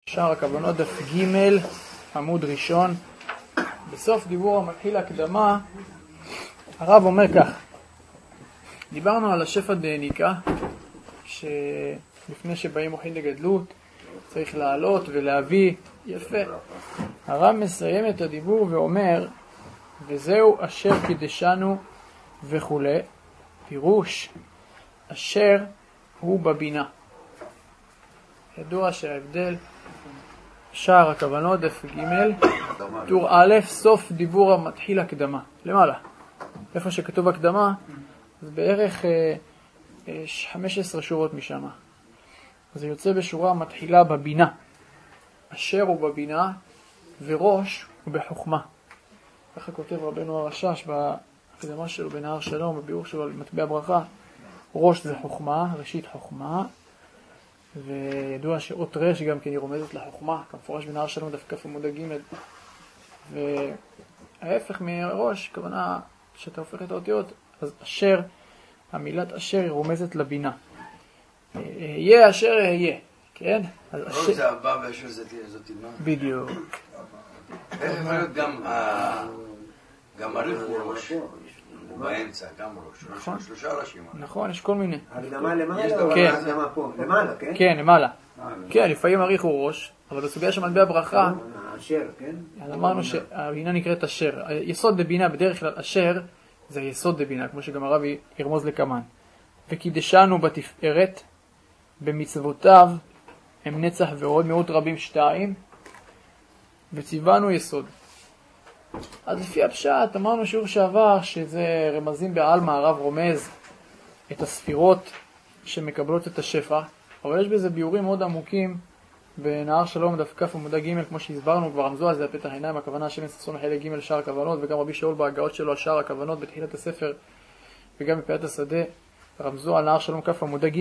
שער הכוונות דף ג' עמוד ראשון. בסוף דיבור המתחיל הקדמה הרב אומר כך: דיברנו על השפע דעניקה, שלפני שבאים מוחין לגדלות צריך לעלות ולהביא. יפה. הרב מסיים את הדיבור ואומר וזהו אשר קידשנו וכו'. פירוש אשר הוא בבינה. ידוע שההבדל שער הכוונות דף ג' טור א', סוף דיבור המתחיל הקדמה למעלה, איפה שכתוב הקדמה זה בערך 15 שורות משם, זה יוצא בשורה המתחילה בבינה. אשר הוא בבינה וראש הוא בחוכמה. ככה כותב רבנו הרשש בהקדמה שלו בנהר שלום, בביאור שלו על מטבע ברכה. ראש זה חוכמה, ראשית חוכמה, וידוע שאות רש גם כן היא רומזת לחוכמה, כמפורש בנהר שלום דף כ' עמוד ג'. וההפך מראש, כוונה שאתה הופך את האותיות, אז אשר, המילת אשר היא רומזת לבינה. יהיה אשר יהיה, כן? ראש זה הבא ואשר זאת אימה. בדיוק. איך יכול להיות גם עריך הוא ראש, הוא באמצע, גם ראש, שלושה ראשים. נכון, יש כל מיני. הקדמה למעלה או הקדמה פה? למעלה, כן? כן, למעלה. כן, לפעמים עריך הוא ראש, אבל בסוגיה של מטבע ברכה, אשר, כן? אמרנו שהבינה נקראת אשר. יסוד דבינה בדרך כלל אשר זה יסוד דבינה, כמו שגם הרב ירמוז לקמן. וקידשנו בתפארת, במצוותיו הם נצח ועוד מאות רבים 2, וציוונו יסוד. אז לפי הפשט אמרנו שיעור שעבר שזה רמזים בעלמא, הרב רומז את הספירות שמקבלות את השפע, אבל יש בזה ביורים מאוד עמוקים בנהר שלום דף כ' עמוד ג', כמו שהסברנו כבר, רמזו על זה הפתח עיניים, הכוונה שם ששון חלק ג' שער הכוונות, וגם רבי שאול בהגאות שלו על שער הכוונות בתחילת הספר וגם בפאת השדה רמזו על נהר שלום כ' עמוד ג',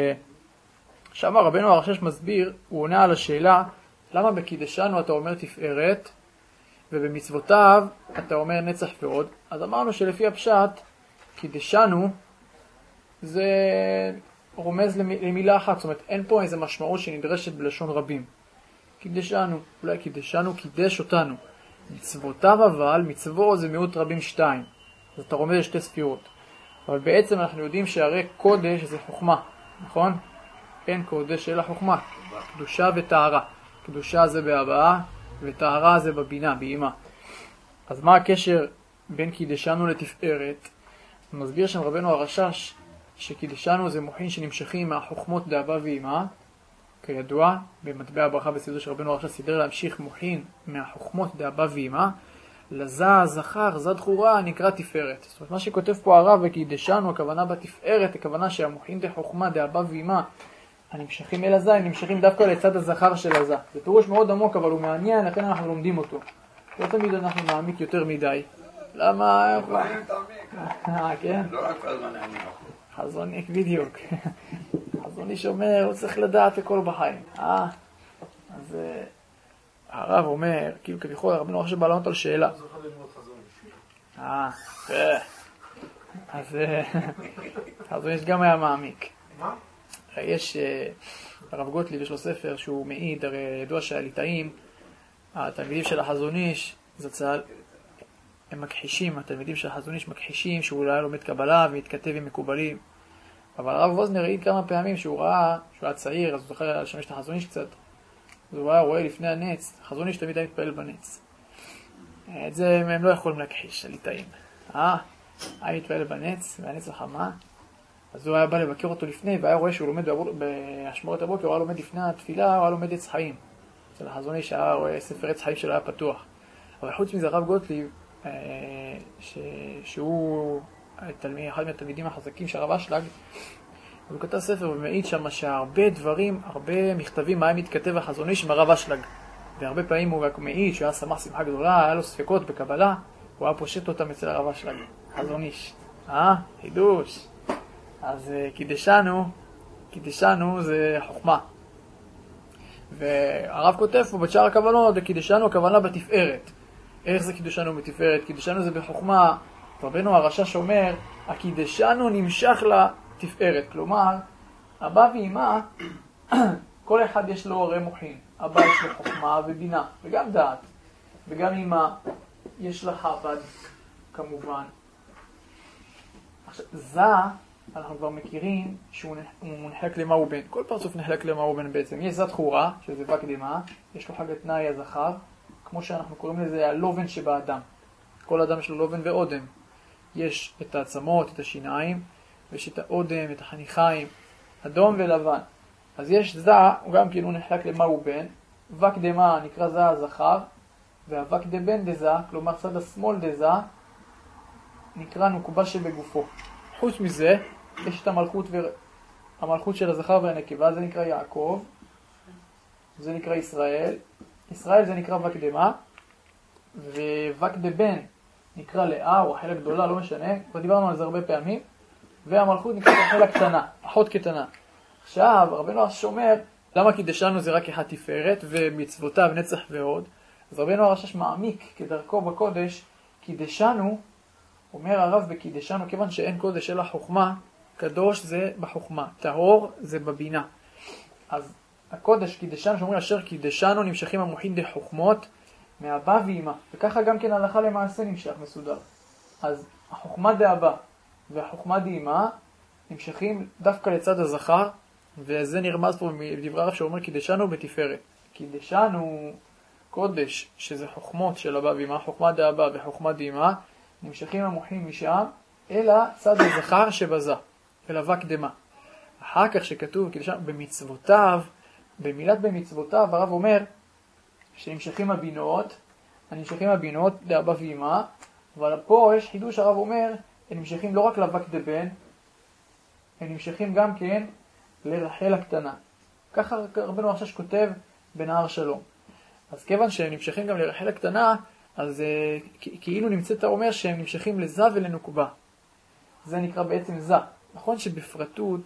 ששם רבנו הרשש מסביר, הוא עונה על השאלה למה בקידשנו אתה אומר תפארת ובמצוותיו אתה אומר נצח ועוד. אז אמרנו שלפי הפשט קידשנו זה רומז למילה אחת, זאת אומרת אין פה איזה משמעות שנדרשת בלשון רבים. קידשנו, אולי קידשנו קידש אותנו. מצוותיו אבל, מצוות זה מאות רבים 2, אז אתה רומז לשתי ספירות, אבל בעצם אנחנו יודעים שהרי קודש זה חוכמה, נכון? אין קודש אלא חוכמה, קדושה וטהרה. קדושה זה בהבאה וטהרה זה בבינה, באימה. אז מה הקשר בין קידשנו לתפארת? מסביר שם רבנו הרשש שקידשנו זה מוחין שנמשכים מהחוכמות דאבא ואימה, כידוע במטבע הברכה בסידור של רבנו הרשש סידר להמשיך מוחין מהחוכמות דאבא ואימה לזה הזכר, זד חורה נקרא תפארת. זאת אומרת מה שכותב פה הרב וקידשנו, הכוונה בתפארת, הכוונה שהמוחין דחוכמה דאבא ואימה הנמשכים אל הזה, הם נמשכים דווקא לצד הזכר של הזה. זה פירוש מאוד עמוק, אבל הוא מעניין, לכן אנחנו לומדים אותו. לא תמיד אנחנו נעמיק יותר מדי. למה? כן? לא רק כל הזמן נעמיק. חזוניק, בדיוק. חזוניק אומר, הוא צריך לדעת הכל בחיים. אז הרב אומר, כאילו כביכול, רבנו הרשש בא לענות על שאלה. אז חזוניק גם היה מעמיק. מה? יש, הרב גוטליב יש לו ספר שהוא מעיד, הרי ידוע שהליטאים, התלמידים של החזון איש זצ"ל, הם מכחישים, התלמידים של החזון איש מכחישים שהוא אולי לומד קבלה ומתכתב עם מקובלים, אבל הרב ווזנר העיד כמה פעמים שהוא ראה, שהוא היה צעיר, אז הוא זוכר לשמש את החזון איש קצת, אז הוא רואה לפני הנץ, החזון איש תמיד היה מתפעל בנץ. את זה הם לא יכולים להכחיש, הליטאים. היה מתפעל בנץ, והנץ החמה, אז הוא היה בא לבקר אותו לפני, והיה רואה שהוא לומד בהשמורת הבוקר, הוא היה לומד לפני התפילה, הוא היה לומד עץ חיים. אצל החזון איש היה רואה ספר עץ חיים שלו היה פתוח. אבל חוץ מזה הרב גוטליב, שהוא אחד מהתלמידים החזקים של הרב אשלג, הוא כתב ספר ומעיד שם שהרבה דברים, הרבה מכתבים היה מתכתב החזון איש עם הרב אשלג. והרבה פעמים הוא מעיד שהוא היה שמח שמחה גדולה, היה לו ספקות בקבלה, הוא היה פושט אותם אצל הרב אשלג. חזון איש. חידוש. אז קידשנו זה חוכמה. והרב כותב פה בשער הכוונות, קידשנו הכוונה בתפארת. איך זה קידשנו בתפארת? קידשנו זה בחוכמה. רבנו הרשש אומר, הקידשנו נמשך לתפארת. כלומר, אבא ואמא, כל אחד יש לו הרי מוחין. אבא יש לו חוכמה ובינה, וגם דעת, וגם אמא יש לה חב"ד, כמובן. עכשיו, זה, אנחנו כבר מכירים שהוא נחלק למה הוא בן. כל פרצוף נחלק למה הוא בן בעצם. יש זת חורה, שזה בקדמה, יש לו חג התנאי הזכר, כמו שאנחנו קוראים לזה הלובן שבאדם. כל אדם יש לו לובן ואודם. יש את העצמות, את השיניים, ויש את האודם, את החניכיים, אדום ולבן. אז יש זה, הוא גם כאילו נחלק למה הוא בן. וקדמה נקרא זה הזכר, והווקדבן דזה, כלומר צד השמאל דזה, נקרא נוקבה שבגופו. חוץ מזה, יש את המלכות של הזכר והנקבה, זה נקרא יעקב, זה נקרא ישראל. ישראל זה נקרא וקדמה, ווקדבן נקרא לאה, או החלק גדולה, לא משנה, כבר דיברנו על זה הרבה פעמים, והמלכות נקרא החלק קטנה, אחות קטנה. עכשיו, רבנו הרש"ש אומר, למה קידשנו זה רק אחד תפארת, ומצוותיו נצח ועוד? אז רבנו הרש"ש מעמיק כדרכו בקודש, קידשנו, אומר הרב בקידשנו, כיוון שאין קודש אלא חוכמה, קדוש זה בחוכמה, טהור זה בבינה. אז הקודש קידשנו, שאומרים אשר קידשנו, נמשכים המוחין דחוכמות מאבא ואמא. וככה גם כן הלכה למעשה נמשך מסודר. אז החוכמה דאבא והחוכמה דאמא נמשכים דווקא לצד הזכר, וזה נרמז פה בדברי הרב שאומר קידשנו בתפארת. קידשנו קודש, שזה חוכמות של אבא ואמא, חוכמה דאבא וחוכמה דאמא, נמשכים המוחים משם, אלא צד הזכר שבזה, אלא וקדמה. אחר כך שכתוב קידשנו במצוותיו, במילת במצוותיו, הרב אומר שנמשכים הבינות, הנמשכים הבינות דאבא ואמא, אבל פה יש חידוש, הרב אומר, הם נמשכים לא רק לווקדבן, הם נמשכים גם כן לרחל הקטנה. ככה רבנו הרש"ש כותב בנהר שלום. אז כיוון שהם נמשכים גם לרחל הקטנה, אז כאילו נמצאת אומר שהם נמשכים לזה ולנוקבה. זה נקרא בעצם זה. נכון שבפרטות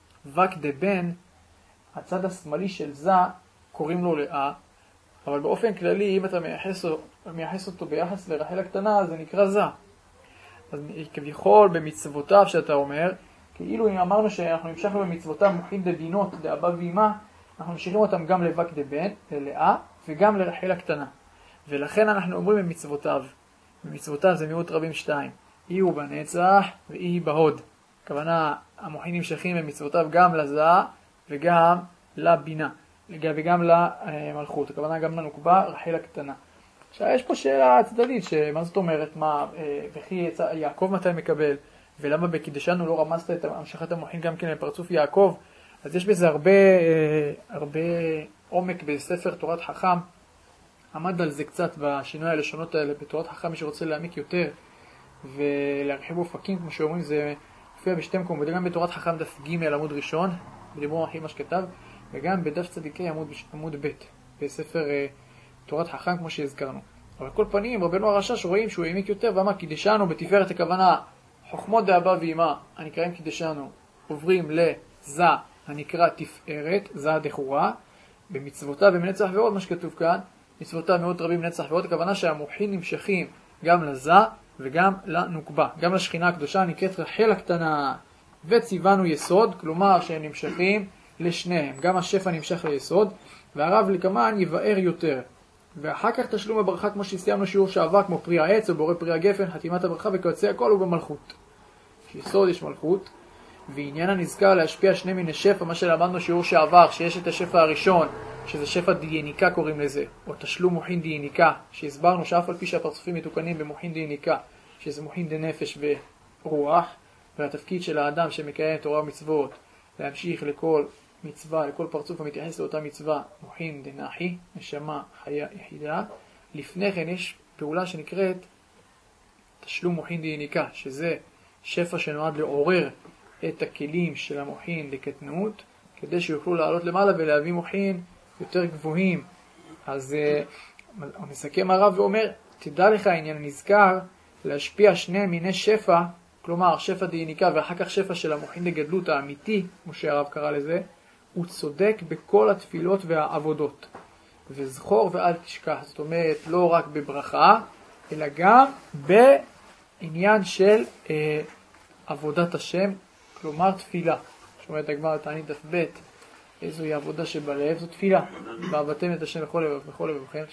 וקדבן, הצד השמאלי של זה, קוראים לו לאה, אבל באופן כללי, אם אתה מייחס אותו ביחס לרחל הקטנה, זה נקרא זה. אז כביכול במצוותיו שאתה אומר, כאילו אם אמרנו שאנחנו נמשכנו במצוותיו מוחין דדינות דאבא ואמא, אנחנו נמשכים אותם גם לווקדבן, ללאה, וגם לרחל הקטנה. ולכן אנחנו אומרים במצוותיו. במצוותיו זה מיעוט רבים 2. אי הוא בנצח ואי היא בהוד. הכוונה, המוחין נמשכים במצוותיו גם לזה וגם לבינה. וגם למלכות. הכוונה גם לנוקבה, רחל הקטנה. עכשיו יש פה שאלה צדדית, שמה זאת אומרת, וכי יעקב מתי מקבל? ולמה בקידשנו לא רמזת את המשכת המוחין גם כן לפרצוף יעקב? אז יש בזה הרבה עומק בספר תורת חכם. עמד על זה קצת בשינוי הלשונות האלה בתורת חכם, מי שרוצה להעמיק יותר ולהרחיב אופקים, כמו שאומרים, זה מופיע בשתי מקומות, וגם בתורת חכם דף ג' עמוד ראשון, בדיבור הכי מה שכתב, וגם בדף צדיקי עמוד ב' בספר תורת חכם כמו שהזכרנו. אבל כל פנים, רבנו הרש"ש רואים שהוא העמיק יותר ואמר קידשנו בתפארת, הכוונה חוכמות דאבא ואמא הנקראים קידשנו עוברים לזה הנקרא תפארת, זה דחורה, במצוותיו בנצח ועוד, מה שכתוב כאן, מצוותיו מאות רבים נצח ועוד, הכוונה שהמוחין נמשכים גם לזה וגם לנוקבה, גם לשכינה הקדושה נקראת רחל הקטנה, וציוונו יסוד, כלומר שהם נמשכים לשניהם, גם השפע נמשך ליסוד, והרב לקמן יבאר יותר. ואחר כך תשלום הברכה כמו שסיימנו שיעור שעבר, כמו פרי העץ או בורא פרי הגפן, חתימת הברכה וכיוצא הכל הוא במלכות. יסוד יש מלכות, ועניין הנזכר להשפיע שני מיני שפע, מה שלמדנו שיעור שעבר, שיש את השפע הראשון, שזה שפע דייניקה קוראים לזה, או תשלום מוחין דייניקה, שהסברנו שאף על פי שהפרצופים מתוקנים במוחין דייניקה, שזה מוחין דנפש ורוח, והתפקיד של האדם שמקיים תורה ומצוות, להמשיך לכל מצווה, לכל פרצוף המתייחס לאותה מצווה, מוחין דנחי, נשמה חיה יחידה. לפני כן יש פעולה שנקראת תשלום מוחין דייניקה, שזה שפע שנועד לעורר את הכלים של המוחין לקטנות, כדי שיוכלו לעלות למעלה ולהביא מוחין יותר גבוהים. אז הוא מסכם הרב ואומר, תדע לך העניין הנזכר להשפיע שני מיני שפע, כלומר שפע דייניקה ואחר כך שפע של המוחין לגדלות האמיתי, כמו שהרב קרא לזה, הוא צודק בכל התפילות והעבודות. וזכור ואל תשכח, זאת אומרת לא רק בברכה, אלא גם בעניין של עבודת השם, כלומר תפילה. זאת אומרת הגמרא תענית דף ב', איזוהי עבודה שבלב, זו תפילה. ועבדתם את השם בכל לבבכם,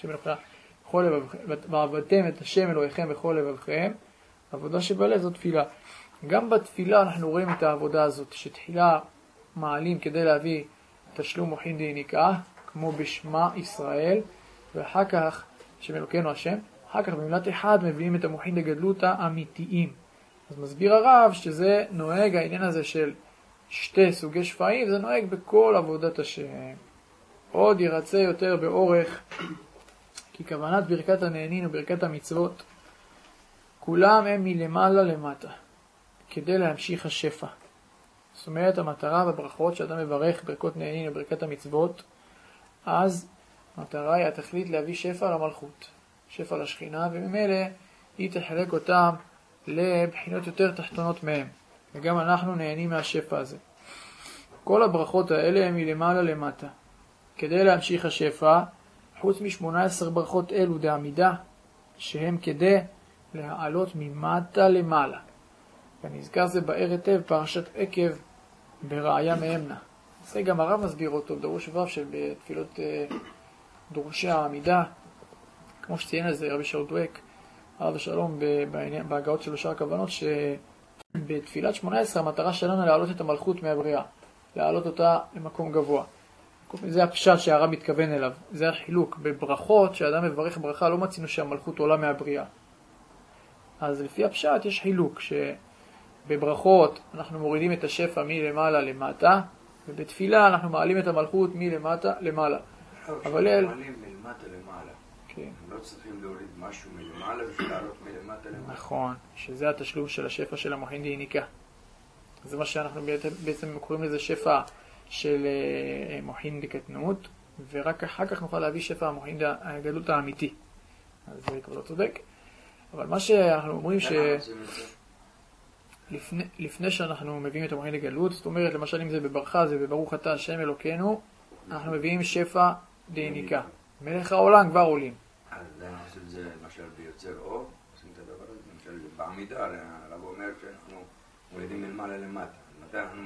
ועבדתם את השם אלוהיכם בכל לבבכם, עבודה שבלב זו תפילה. גם בתפילה אנחנו רואים את העבודה הזאת, שתחילה מעלים כדי להביא תשלום מוחין דיניקה, כמו בשמה ישראל, ואחר כך, השם אלוקינו השם, אחר כך במילת אחד מביאים את המוחין לגדלות האמיתיים. אז מסביר הרב שזה נוהג, העניין הזה של שתי סוגי שפעים, זה נוהג בכל עבודת השם. עוד ירצה יותר באורך, כי כוונת ברכת הנהנין וברכת המצוות, כולם הם מלמעלה למטה, כדי להמשיך השפע. זאת אומרת, המטרה בברכות שאתה מברך ברכות נהנין וברכת המצוות, אז המטרה היא התכלית להביא שפע למלכות, שפע לשכינה, וממילא היא תחלק אותם לבחינות יותר תחתונות מהם. וגם אנחנו נהנים מהשפע הזה. כל הברכות האלה הם מלמעלה למטה, כדי להמשיך השפע, חוץ מ18 ברכות אלו דעמידה, שהם כדי להעלות ממטה למעלה. ונזכר זה באר היטב פרשת עקב בראיה מאמנה. זה גם הרב מסביר אותו בדרוש ו' של בתפילות דורשי העמידה, כמו שציין על זה רבי שאול דואק, הרב השלום בהגאות שלו שאר הכוונות, שבתפילת 18 המטרה שלנו להעלות את המלכות מהבריאה, להעלות אותה למקום גבוה. זה הפשט שהרב מתכוון אליו, זה החילוק. בברכות, שאדם מברך ברכה, לא מצינו שהמלכות עולה מהבריאה. אז לפי הפשט יש חילוק, שבברכות אנחנו מורידים את השפע מלמעלה למטה, ובתפילה אנחנו מעלים את המלכות מלמטה למעלה. אבל מעלים מלמטה למעלה. כן. הם לא צריכים להוריד משהו מלמעלה בשביל לעלות מלמטה למעלה. נכון, שזה התשלום של השפע של המוחין דיניקה. זה מה שאנחנו בעצם קוראים לזה שפע של מוחין דקטנות, ורק אחר כך נוכל להביא שפע המוחין הגדלות האמיתי. אז זה כבר לא צודק. אבל מה שאנחנו אומרים לפני שאנחנו מביאים את המוחין לגלות, זאת אומרת, למשל אם זה בברכה, זה בברוך אתה השם אלוקינו, אנחנו מביאים שפע דיניקה. מלך העולם כבר עולים. אז אנחנו עושים את זה למשל ביוצר אור, עושים את הדבר הזה, למשל בעמידה, הרב אומר שאנחנו מורידים מלמעלה למטה. מתי אנחנו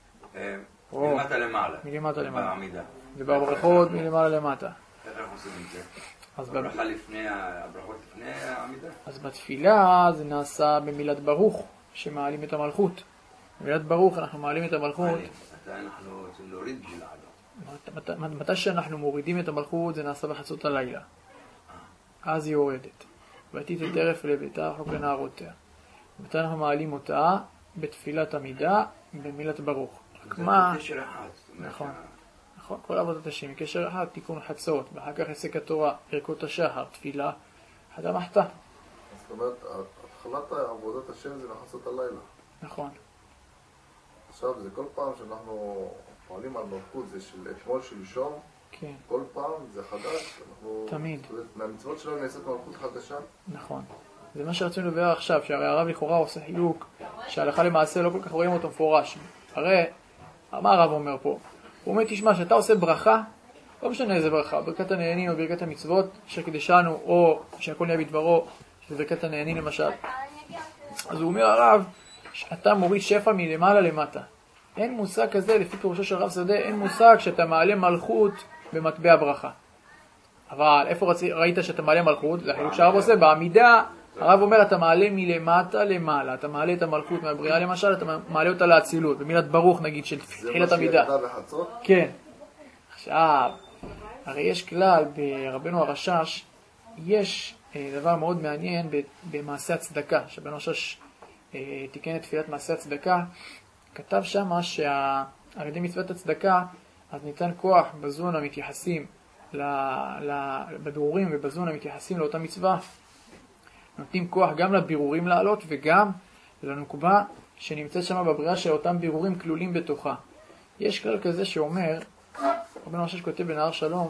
מלמטה למעלה. מלמטה למעלה. בעמידה. ובברכות מלמעלה למטה. איך אנחנו עושים את זה? אז הברכות לפני העמידה? אז בתפילה זה נעשה במילת ברוך, שמעלים את המלכות. במילת ברוך אנחנו מעלים את המלכות. מתי אנחנו רוצים להוריד בשביל לעלות? מתי שאנחנו מורידים את המלכות זה נעשה בחצות הלילה. אז היא יורדת. ותית טרף לביתה רחוק לנערותיה. מתי אנחנו מעלים אותה? בתפילת עמידה, במילת ברוך. זה קשר אחד. נכון. נכון, כל עבודת השם, קשר אחד, תיקון חצות, ואחר כך עסק התורה, ערכות השחר, תפילה, חדה מחתה. זאת אומרת, התחלת עבודת השם זה לחצות הלילה. נכון. עכשיו, זה כל פעם שאנחנו פועלים על מלכות, זה של אתמול שלשום, כן. כל פעם זה חדש, אנחנו... תמיד. מהמצוות שלנו נעשית מלכות חדשה. נכון. זה מה שרצינו לדבר עכשיו, שהרי הרב לכאורה עושה חילוק, שההלכה למעשה לא כל כך רואים אותו מפורש. הרי, מה הרב אומר פה? הוא אומר, תשמע, שאתה עושה ברכה, לא משנה איזה ברכה, ברכת הנהנין או ברכת המצוות, שקידשנו, או שהכל נהיה בדברו, שזה ברכת הנהנין למשל. אז הוא אומר, הרב, שאתה מוריד שפע מלמעלה למטה. אין מושג כזה, לפי פירושו של רב שדה, אין מושג שאתה מעלה מלכות במטבע ברכה. אבל איפה ראית שאתה מעלה מלכות? זה החילוק שהרב עושה, בעמידה, הרב אומר, אתה מעלה מלמטה למעלה, אתה מעלה את המלכות מהבריאה למשל, אתה מעלה אותה להצילות, במילת ברוך נגיד, של תחילת עמידה. זה מה שירדה בחצות? כן. עכשיו, הרי יש כלל ברבנו הרשש, יש דבר מאוד מעניין במעשה הצדקה, שרבנו הרשש תיקן את תפילת מעשה הצדקה, כתב שמה שעל ידי מצוות הצדקה, אז ניתן כוח בזון המתייחסים, בבירורים ובזון המתייחסים לאותה מצווה, נותנים כוח גם לבירורים לעלות וגם לנוקבה שנמצאת שם בבריאה שאותם בירורים כלולים בתוכה. יש כלל כזה שאומר, רבנו הרשש כותב בנהר שלום,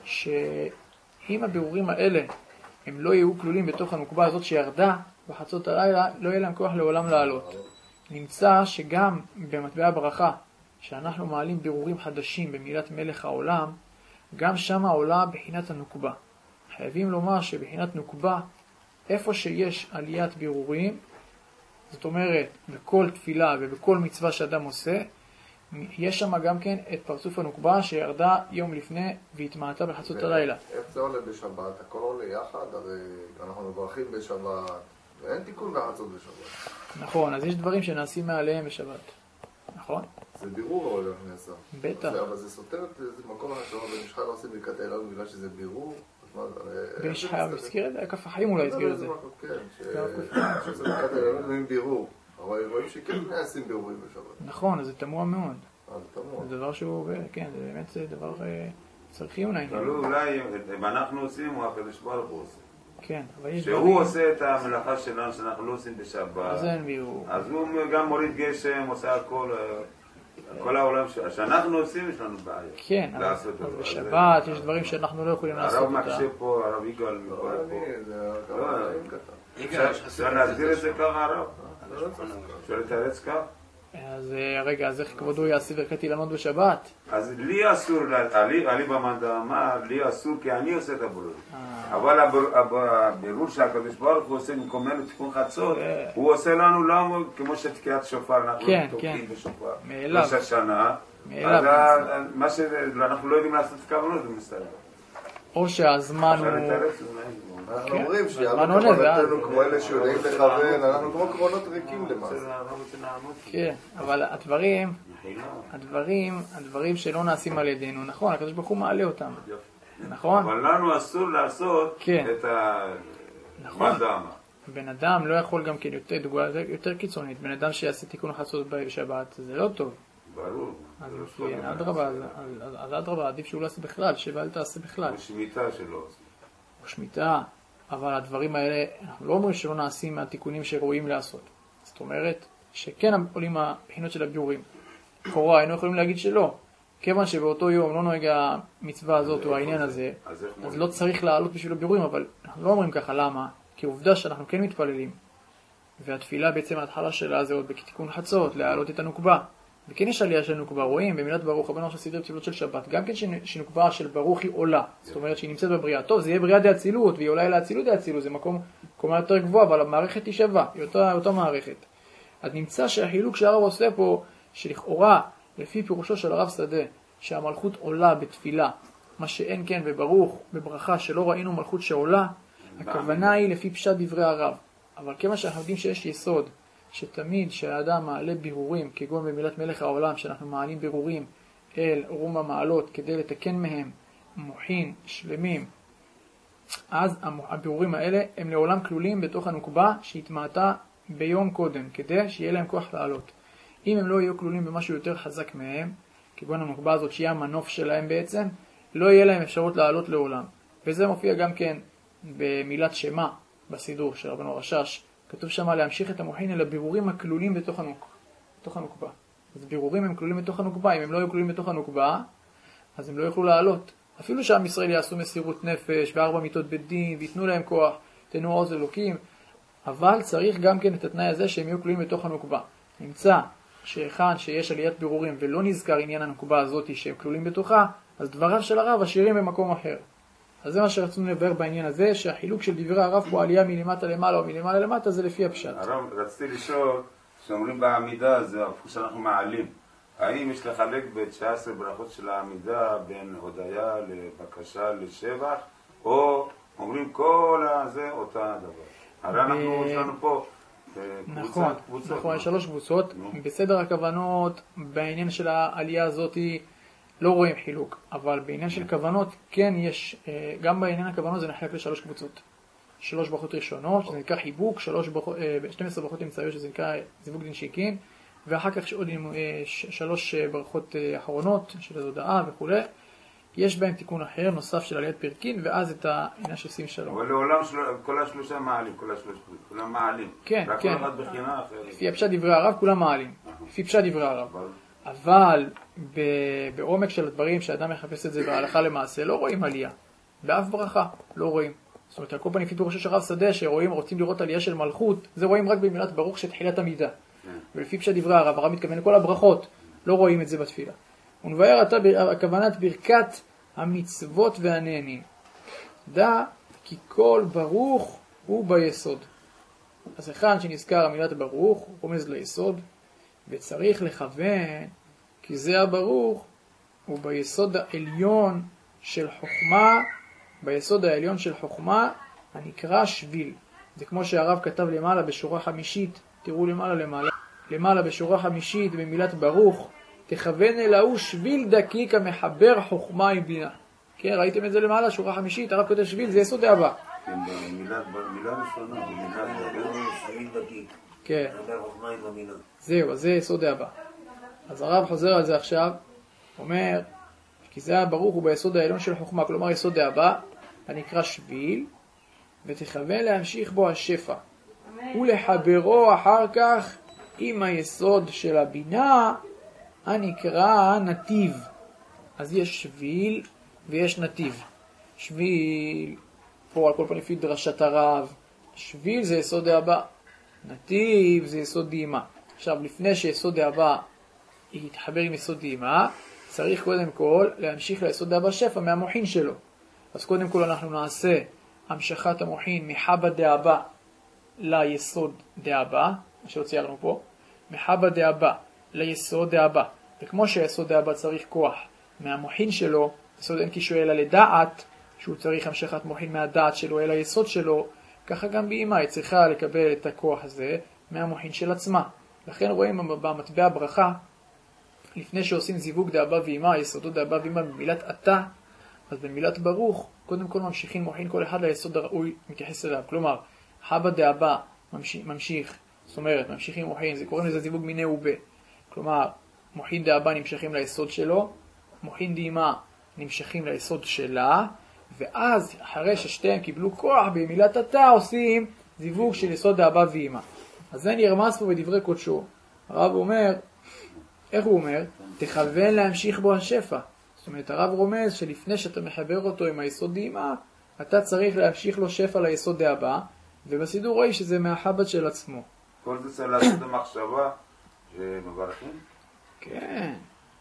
שאם הבירורים האלה הם לא יהיו כלולים בתוך הנוקבה הזאת שירדה בחצות הלילה, לא יהיה להם כוח לעולם לעלות. נמצא שגם במטבע הברכה, שאנחנו מעלים בירורים חדשים במילת מלך העולם, גם שם עולה בחינת הנוקבה. חייבים לומר שבחינת נוקבה, איפה שיש עליית בירורים, זאת אומרת, בכל תפילה ובכל מצווה שאדם עושה, יש שם גם כן את פרצוף הנוקבה שירדה יום לפני והתמעטה בחצות הלילה. איך זה עולה בשבת? הכל עולה יחד, הרי אנחנו מברכים בשבת, ואין תיקון בחצות בשבת. נכון, אז יש דברים שנעשים מעליהם בשבת. נכון? זה בירור הולך נעשה. בטח. אבל זה סותר את איזה מקום השבוע, במשחק לא עושים ברכת האלה בגלל שזה בירור. במשחק הזכיר את זה? כף החיים אולי הזכיר את זה. כן, שזה ברכת האלה לא עם בירור. אבל רואים שכן נעשים בירורים בשבת. נכון, אז זה תמוה מאוד. זה תמוה. זה דבר שהוא, כן, זה באמת דבר צריכים אולי. אולי, אם אנחנו עושים, הוא הקדוש ברוך הוא עושה. כן, אבל יש שהוא עושה את המלאכה שלנו שאנחנו לא עושים בשבת. אז אין בירור. אז הוא גם מוריד גשם, עושה הכל, כל העולם שאנחנו עושים יש לנו בעיה. כן, אבל בשבת יש דברים שאנחנו לא יכולים לעשות אותה. הרב מקשה פה, הרב יגאל מפה לפה. אפשר להסביר את זה ככה הרב? אפשר לתרץ כך? אז רגע, אז איך כבודו יעשה ברכת אילנות בשבת? אז לי אסור, אני במנדה אמר, לי אסור כי אני עושה את הבירור. אבל הבירור שהקדוש ברוך הוא עושה במקומנו תיקון חצות, הוא עושה לנו לא כמו שתקיעת שופר, אנחנו תוקעים בשופר. ראש השנה, אז מה שאנחנו לא יודעים לעשות את הכוונות זה מסתכל. או שהזמן הוא... אנחנו אומרים שיעלו כוונתנו כמו אלה שיודעים לכוון, אנחנו כמו קרונות ריקים למעשה. כן, אבל הדברים שלא נעשים על ידינו, נכון, הקדוש ברוך הוא מעלה אותם, נכון? אבל לנו אסור לעשות את המדמה. בן אדם לא יכול גם כן, יותר קיצונית, בן אדם שיעשה תיקון חצות בשבת, זה לא טוב. ברור. אז אדרבה, עדיף שהוא לא עושה בכלל, שאל תעשה בכלל. או שמיטה שלא עושה. או שמיטה, אבל הדברים האלה, אנחנו לא אומרים שלא נעשים מהתיקונים שראויים לעשות. זאת אומרת, שכן עולים הבחינות של הבירורים. לכאורה, היינו יכולים להגיד שלא. כיוון שבאותו יום לא נוהג המצווה הזאת או העניין הזה, אז לא צריך לעלות בשביל הבירורים, אבל אנחנו לא אומרים ככה, למה? כי עובדה שאנחנו כן מתפללים. והתפילה בעצם ההתחלה שלה זה עוד בתיקון חצות, להעלות את הנוקבה. וכן יש עלייה של נוקבה, רואים במילת ברוך, רבנו עכשיו סדרי תפילות של שבת, גם כן שנוקבה של ברוך היא עולה, זאת אומרת שהיא נמצאת בבריאה. טוב, זה יהיה בריאה די אצילות, והיא עולה אל האצילות די אצילות, זה מקום קומה יותר גבוהה, אבל המערכת היא שווה, היא אותה מערכת. אז נמצא שהחילוק שהרב עושה פה, שלכאורה, לפי פירושו של הרב שדה, שהמלכות עולה בתפילה, מה שאין כן וברוך, בברכה שלא ראינו מלכות שעולה, הכוונה היא לפי פשט דברי הרב. אבל כמה שאנחנו יודעים שיש יסוד, שתמיד שהאדם מעלה בירורים, כגון במילת מלך העולם, שאנחנו מעלים בירורים אל רום המעלות כדי לתקן מהם מוחין שלמים, אז הבירורים האלה הם לעולם כלולים בתוך הנוקבה שהתמעטה ביום קודם, כדי שיהיה להם כוח לעלות. אם הם לא יהיו כלולים במשהו יותר חזק מהם, כגון הנוקבה הזאת שהיא המנוף שלהם בעצם, לא יהיה להם אפשרות לעלות לעולם. וזה מופיע גם כן במילת שמה בסידור של רבנו רשש, כתוב שמה להמשיך את המוחין אל הבירורים הכלולים בתוך הנוקבה. אז בירורים הם כלולים בתוך הנוקבה, אם הם לא יהיו כלולים בתוך הנוקבה, אז הם לא יוכלו לעלות. אפילו שעם ישראל יעשו מסירות נפש, וארבע מיתות בית דין, ויתנו להם כוח, תנו עוז אלוקים, אבל צריך גם כן את התנאי הזה שהם יהיו כלולים בתוך הנוקבה. נמצא שהיכן שיש עליית בירורים ולא נזכר עניין הנוקבה הזאת שהם כלולים בתוכה, אז דבריו של הרב עשירים במקום אחר. אז זה מה שרצינו לדבר בעניין הזה, שהחילוק של דברי הרב פה עלייה מלמטה למעלה או מלמעלה למטה, זה לפי הפשט. הרב, רציתי לשאול, שאומרים בעמידה, זה הפוך שאנחנו מעלים. האם יש לחלק ב-19 ברכות של העמידה בין הודיה לבקשה לשבח, או אומרים כל הזה אותה דבר? הרי אנחנו, יש לנו פה קבוצות. נכון, יש 3 קבוצות. בסדר הכוונות, בעניין של העלייה הזאת, לא רואים חילוק, אבל בעניין של כוונות כן יש, גם בעניין הכוונות זה נחלק ל3 קבוצות. 3 ברכות ראשונות, שזה נקרא חיבוק, 12 ברכות אמצעיות, שזה נקרא זיווג דנשיקין, ואחר כך עוד 3 ברכות אחרונות, של הודאה וכו'. יש בהם תיקון אחר, נוסף של עליית פרקין, ואז את העניין של שים שלום. אבל לעולם כל השלושה מעלים, כולם מעלים. כן, כן. רק כל אחד בחינה אחרת. לפי פשט דברי הרב, כולם מעלים. לפי פשט דברי הרב. אבל בעומק של הדברים שאדם מחפש את זה בהלכה למעשה, לא רואים עלייה. באף ברכה, לא רואים. זאת אומרת, על כל פנים, לפי פירושו של הרב שדה, רוצים לראות עלייה של מלכות, זה רואים רק במילת ברוך של תחילת המידה. ולפי פשט דברי הרב, הרב מתכוון לכל הברכות, לא רואים את זה בתפילה. ונבהר עתה הכוונת ברכת המצוות והנהנים. דע כי כל ברוך הוא ביסוד. אז היכן שנזכר המילת ברוך, רומז ליסוד, וצריך לכוון כי זה הברוך הוא ביסוד העליון של חוכמה, ביסוד העליון של חוכמה הנקרא שביל. זה כמו שהרב כתב למעלה בשורה חמישית, תראו למעלה בשורה חמישית במילת ברוך, תכוון אל ההוא שביל דקיק המחבר חוכמה עם בינה. כן, ראיתם את זה למעלה, שורה חמישית, הרב כותב שביל, זה יסוד הבא. כן, במילה ראשונה, שביל דקיק. כן. מחבר חוכמה עם הבינה. זהו, זה יסוד הבא. אז הרב חוזר על זה עכשיו, אומר, כי זה הברוך הוא ביסוד העליון של חוכמה, כלומר יסוד הבא, הנקרא שביל, ותכוון להמשיך בו השפע, ולחברו אחר כך עם היסוד של הבינה, הנקרא נתיב. אז יש שביל ויש נתיב. שביל, פה על כל פנים לפי דרשת הרב, שביל זה יסוד הבא, נתיב זה יסוד דהימה. עכשיו, לפני שיסוד הבא יתחבר עם יסוד דהימה, צריך קודם כל להמשיך ליסוד הבא שפע מהמוחין שלו. אז קודם כל אנחנו נעשה המשכת המוחין מחבא דאבא ליסוד דאבא, מה שלא ציירנו פה, מחבא דאבא ליסוד דאבא. וכמו שהיסוד דאבא צריך כוח מהמוחין שלו, יסוד אין קישו אלא לדעת, שהוא צריך המשכת מוחין מהדעת שלו אל היסוד שלו, ככה גם באמא היא צריכה לקבל את הכוח הזה מהמוחין של עצמה. לכן רואים במטבע ברכה, לפני שעושים זיווג דאבא ואמא, יסודות דאבא ואמא במילת אתה, אז במילת ברוך, קודם כל ממשיכים מוחין כל אחד ליסוד הראוי מתייחס אליו. כלומר, חבא דאבא ממשיך, זאת אומרת, ממשיכים מוחין, זה קוראים לזה זיווג מיני ובה. כלומר, מוחין דאבא נמשכים ליסוד שלו, מוחין דאמא נמשכים ליסוד שלה, ואז אחרי ששתיהם קיבלו כוח במילת אתה עושים זיווג של יסוד דאבא ואמא. אז זה נרמז פה בדברי קודשו. הרב אומר, איך הוא אומר? תכוון להמשיך בו השפע. זאת אומרת, הרב רומז שלפני שאתה מחבר אותו עם היסוד דהימה, אתה צריך להמשיך לו שפע ליסוד דאבא, ובסידור רואה שזה מהחב"ד של עצמו. כל זה צריך לעשות במחשבה שמברכים? כן.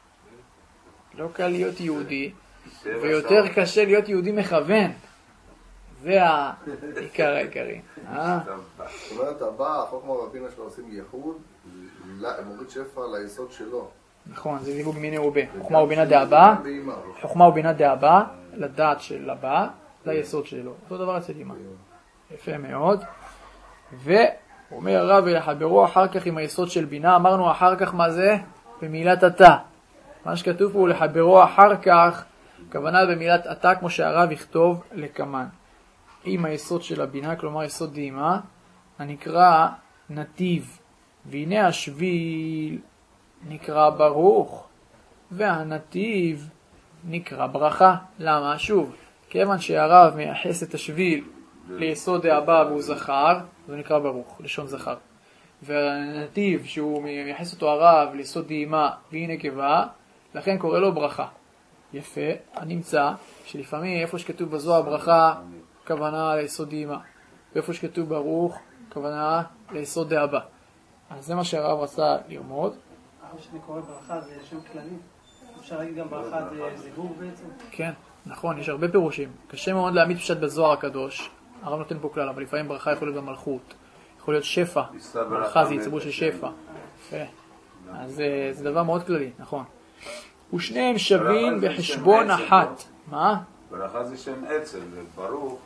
לא קל להיות יהודי, ויותר קשה להיות יהודי מכוון. זה העיקר העיקרי. זאת אומרת, הבא, החוכמה והבינה שלו עושים ייחוד, מוריד שפע ליסוד שלו. נכון, זה זיווג מיני ובה. חוכמה ובינה דאבא, חוכמה ובינה דאבא, לדעת של הבא, ליסוד שלו. אותו דבר אצל אמא. יפה מאוד. והוא אומר הרב, ולחברו אחר כך עם היסוד של בינה, אמרנו אחר כך מה זה? במילת אתה. מה שכתוב פה הוא לחברו אחר כך, הכוונה במילת אתה כמו שהרב יכתוב לקמן. עם היסוד של הבינה, כלומר יסוד דהימה, הנקרא נתיב. והנה השביל נקרא ברוך, והנתיב נקרא ברכה. למה? שוב, כיוון שהרב מייחס את השביל ליסוד דאבא והוא זכר, זה נקרא ברוך, לשון זכר. והנתיב שהוא מייחס אותו הרב ליסוד דהימה והיא נקבה, לכן קורא לו ברכה. יפה, נמצא שלפעמים איפה שכתוב בזוהר ברכה, כוונה ליסוד דהימה, ואיפה שכתוב ברוך, כוונה ליסוד דאבא. אז זה מה שהרב רצה ללמוד. הרב שאני קורא ברכה זה שם כללי. אפשר להגיד גם ברכה זה זיווג בעצם? כן, נכון, יש הרבה פירושים. קשה מאוד להעמיד פשט בזוהר הקדוש. הרב נותן פה כלל, אבל לפעמים ברכה יכול להיות גם מלכות. יכול להיות שפע. ברכה זה יציבות של שפע. יפה. אז זה דבר מאוד כללי, נכון. ושניהם שווים בחשבון אחת. מה? ברכה זה שם עצם, זה ברוך.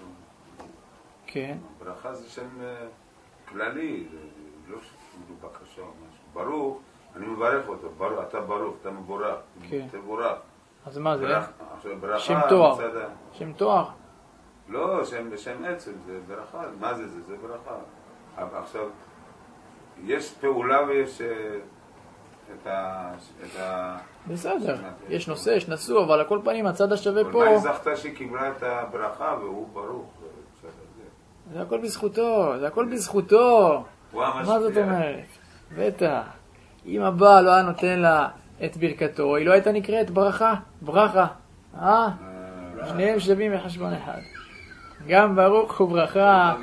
כן. ברכה זה שם כללי, זה לא בקשה או משהו. ברוך, אני מברך אותו, אתה ברוך, אתה מבורך, תבורך. אז מה זה? ברכה, שם תואר. שם תואר. לא, שם עצם, זה ברכה. מה זה? זה ברכה. עכשיו, יש פעולה ויש את ה... בסדר, יש נושא, יש נשוא, אבל על כל פנים הצד השווה פה... אבל מה היא זכתה שהיא קיבלה את הברכה והוא ברוך? זה הכל בזכותו, זה הכל בזכותו. מה זאת אומרת? בטח. אם הבעל לא היה נותן לה את ברכתו, היא לא הייתה נקראת ברכה, ברכה. שניהם שווים בחשבון אחד. גם ברוך הוא ברכה.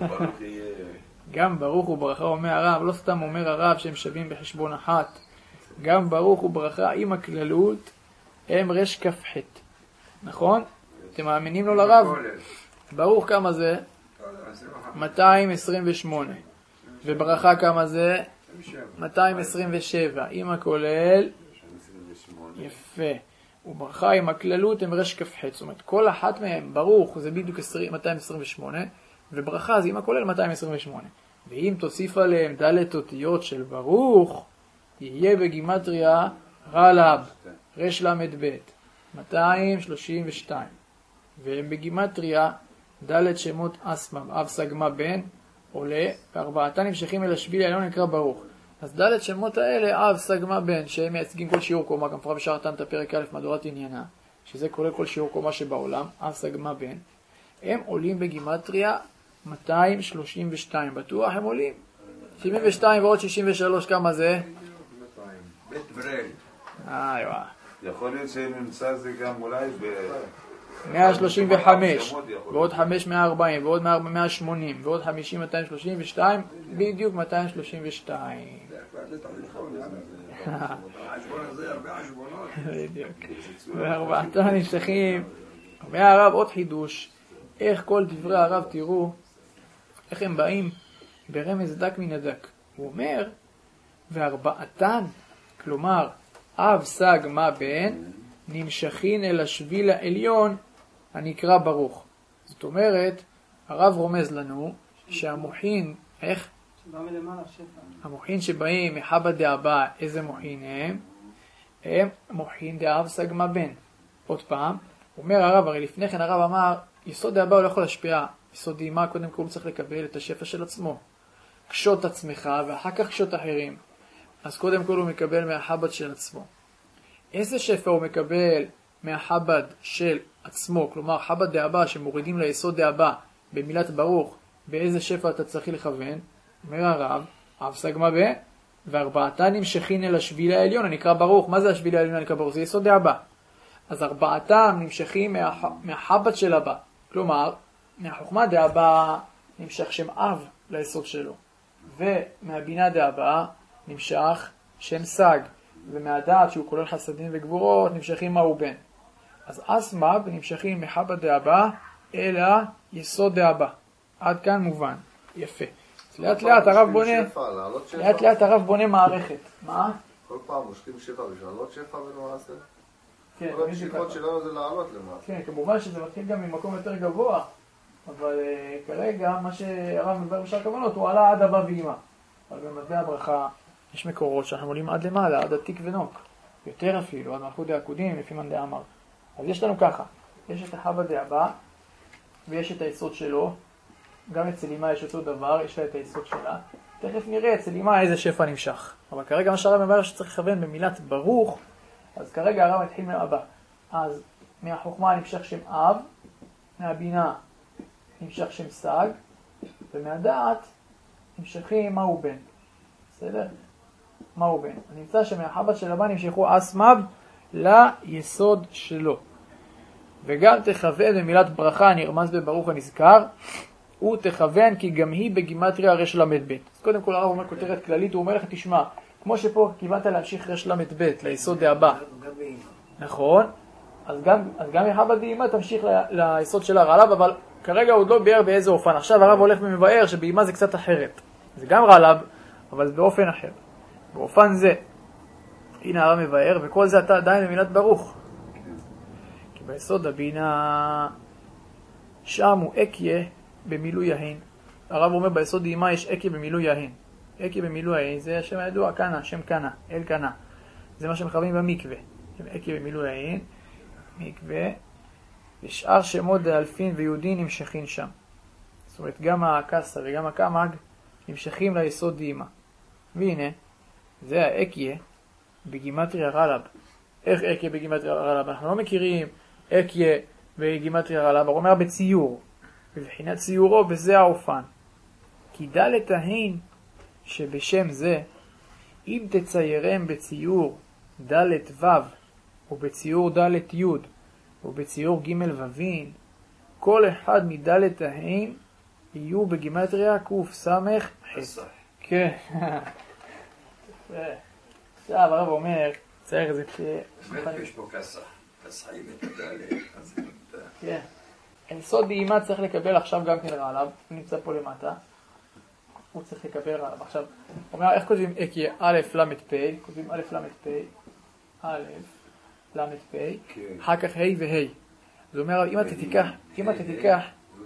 גם ברוך הוא ברכה אומר הרב, לא סתם אומר הרב שהם שווים בחשבון אחת. גם ברוך הוא ברכה עם הכללות הם רש כ"ח. נכון? אתם מאמינים לו לרב? ברוך כמה זה? 228. וברכה כמה זה? 227. עם הכולל יפה. וברכה עם הכללות הם רש כ"ח. זאת אומרת, כל אחת מהם, ברוך זה בדיוק 228, וברכה זה עם הכולל 228. ואם תוסיף עליהם ד' אותיות של ברוך, יהיה בגימטריה רלב, רש למד ב', 232. והם בגימטריה ד' שמות אסמב, אב סגמה בן, עולה, וארבעתה נמשכים אל השביל העליון נקרא ברוך. אז ד' שמות האלה, אב סגמה בן, שהם מייצגים כל שיעור קומה, כמפורט בשער תנתא פרק א' מהדורת עניינה, שזה כולל כל שיעור קומה שבעולם, אב סגמה בן, הם עולים בגימטריה 232, בטוח הם עולים. 72 ועוד 63, כמה זה? בית ברל. יואו. יכול להיות שנמצא זה גם אולי 135, ועוד 5 140, ועוד 180, ועוד 50 232, בדיוק 232. בדיוק. וארבעתה נמשכים. אומר הרב עוד חידוש, איך כל דברי הרב תראו, איך הם באים ברמז דק מן הדק. הוא אומר, וארבעתן, כלומר, אב סג מה בן, נמשכין אל השביל העליון הנקרא ברוך. זאת אומרת, הרב רומז לנו שהמוחין, איך? שבא מלמעלה, שפע. המוחין שבאים מחבא דאבא, איזה מוחין הם? הם מוחין דאב סג מה בן. עוד פעם, אומר הרב, הרי לפני כן הרב אמר, יסוד דאבא הוא לא יכול להשפיע. יסוד דאימה, קודם כל הוא צריך לקבל את השפע של עצמו. קשות עצמך ואחר כך קשות אחרים. אז קודם כל הוא מקבל מהחב"ד של עצמו. איזה שפע הוא מקבל מהחב"ד של עצמו? כלומר, חב"ד דאבא שמורידים ליסוד דאבא במילת ברוך, באיזה שפע אתה צריך לכוון? אומר הרב, אב סגמה בן, וארבעתה נמשכין אל השביל העליון הנקרא ברוך. מה זה השביל העליון הנקרא ברוך? זה יסוד דאבא. אז ארבעתם נמשכים מהחב"ד של אבא. כלומר, מהחוכמה דאבא נמשך שם אב ליסוד שלו. ומהבינה דאבא נמשך שם סג. ומהדעת שהוא כולל חסדים וגבורות נמשכים מהו בן. אז אסמב נמשכים מחב"ד דאבא אל היסוד דאבא. עד כאן מובן. יפה. לאט לאט הרב בונה מערכת. מה? כל פעם מושכים שפע בשביל לעלות שפע ולמעשה? כן. כל השאיפות שלנו זה לעלות למעשה. כן, כמובן שזה מתחיל גם ממקום יותר גבוה, אבל כרגע מה שהרב מדבר בשאר הכוונות הוא עלה עד אבא ואמא. אבל במטבע הברכה יש מקורות שאנחנו עולים עד למעלה, עד עתיק ונוק. יותר אפילו, עד מלכות דאקודים, לפי מאן דאמר. אז יש לנו ככה, יש את החב"ד דאבא ויש את היסוד שלו. גם אצל אמא יש אותו דבר, יש לה את היסוד שלה. תכף נראה אצל אמא איזה שפע נמשך. אבל כרגע מה שהרב מדבר שצריך לכוון במילת ברוך, אז כרגע הרב מתחיל מאבא. אז מהחוכמה נמשך שם אב, מהבינה נמשך שם סג, ומהדעת נמשכים מהו בן. בסדר? מהו בן. נמצא שמהחב"ד של הבא נמשכו אסמב ליסוד שלו. וגם תכוון במילת ברכה נרמז בברוך הנזכר, הוא תכוון כי גם היא בגימטריה רש למד ב'. אז קודם כל הרב אומר כותרת כללית, הוא אומר לך תשמע, כמו שפה כיוונת להמשיך רש למד ב' ליסוד דאבא. נכון? אז גם מחב"ד דאימה תמשיך ליסוד של הרלב, אבל כרגע עוד לא ביאר באיזה אופן. עכשיו הרב הולך ומבאר שבאימה זה קצת אחרת. זה גם רלב, אבל זה באופן אחר. באופן זה. הנה הרב מבאר, וכל זה אתה עדיין במילת ברוך. כי ביסוד הבינה שם הוא אקיה במילוי ההין. הרב אומר ביסוד דאימה יש אקיה במילוי ההין. אקיה במילוי ההין זה השם הידוע, קנה, שם קנה, אל קנה. זה מה שמכוונים במקווה. אקיה במילוי ההין, מקווה, ושאר שמות דאלפין ויהודין נמשכים שם. זאת אומרת, גם הקסה וגם הקמג נמשכים ליסוד דאימה. והנה, זה האקיה בגימטריה רלב. איך אקיה בגימטריה רלב? אנחנו לא מכירים אקיה בגימטריה רלב, הוא אומר בציור. ובחינת ציורו בזה האופן. כי דלת ההין שבשם זה, אם תציירם בציור דלת ו' ובציור דלת י' ובציור ג' ו', כל אחד מדלת ההין יהיו בגימטריה קוף סמך ח'. כן. עכשיו הרב אומר, צריך זה יש פה כסחים את הדלת. כן. היסוד דאימה צריך לקבל עכשיו גם כן רעליו, הוא נמצא פה למטה. הוא צריך לקבל רעליו. עכשיו, הוא אומר, איך כותבים אקיה? א' למד פ', כותבים א' למד פ', א' למד פ', כן. אחר כך ה' וה'. זאת אומרת, אם אתה תיקח,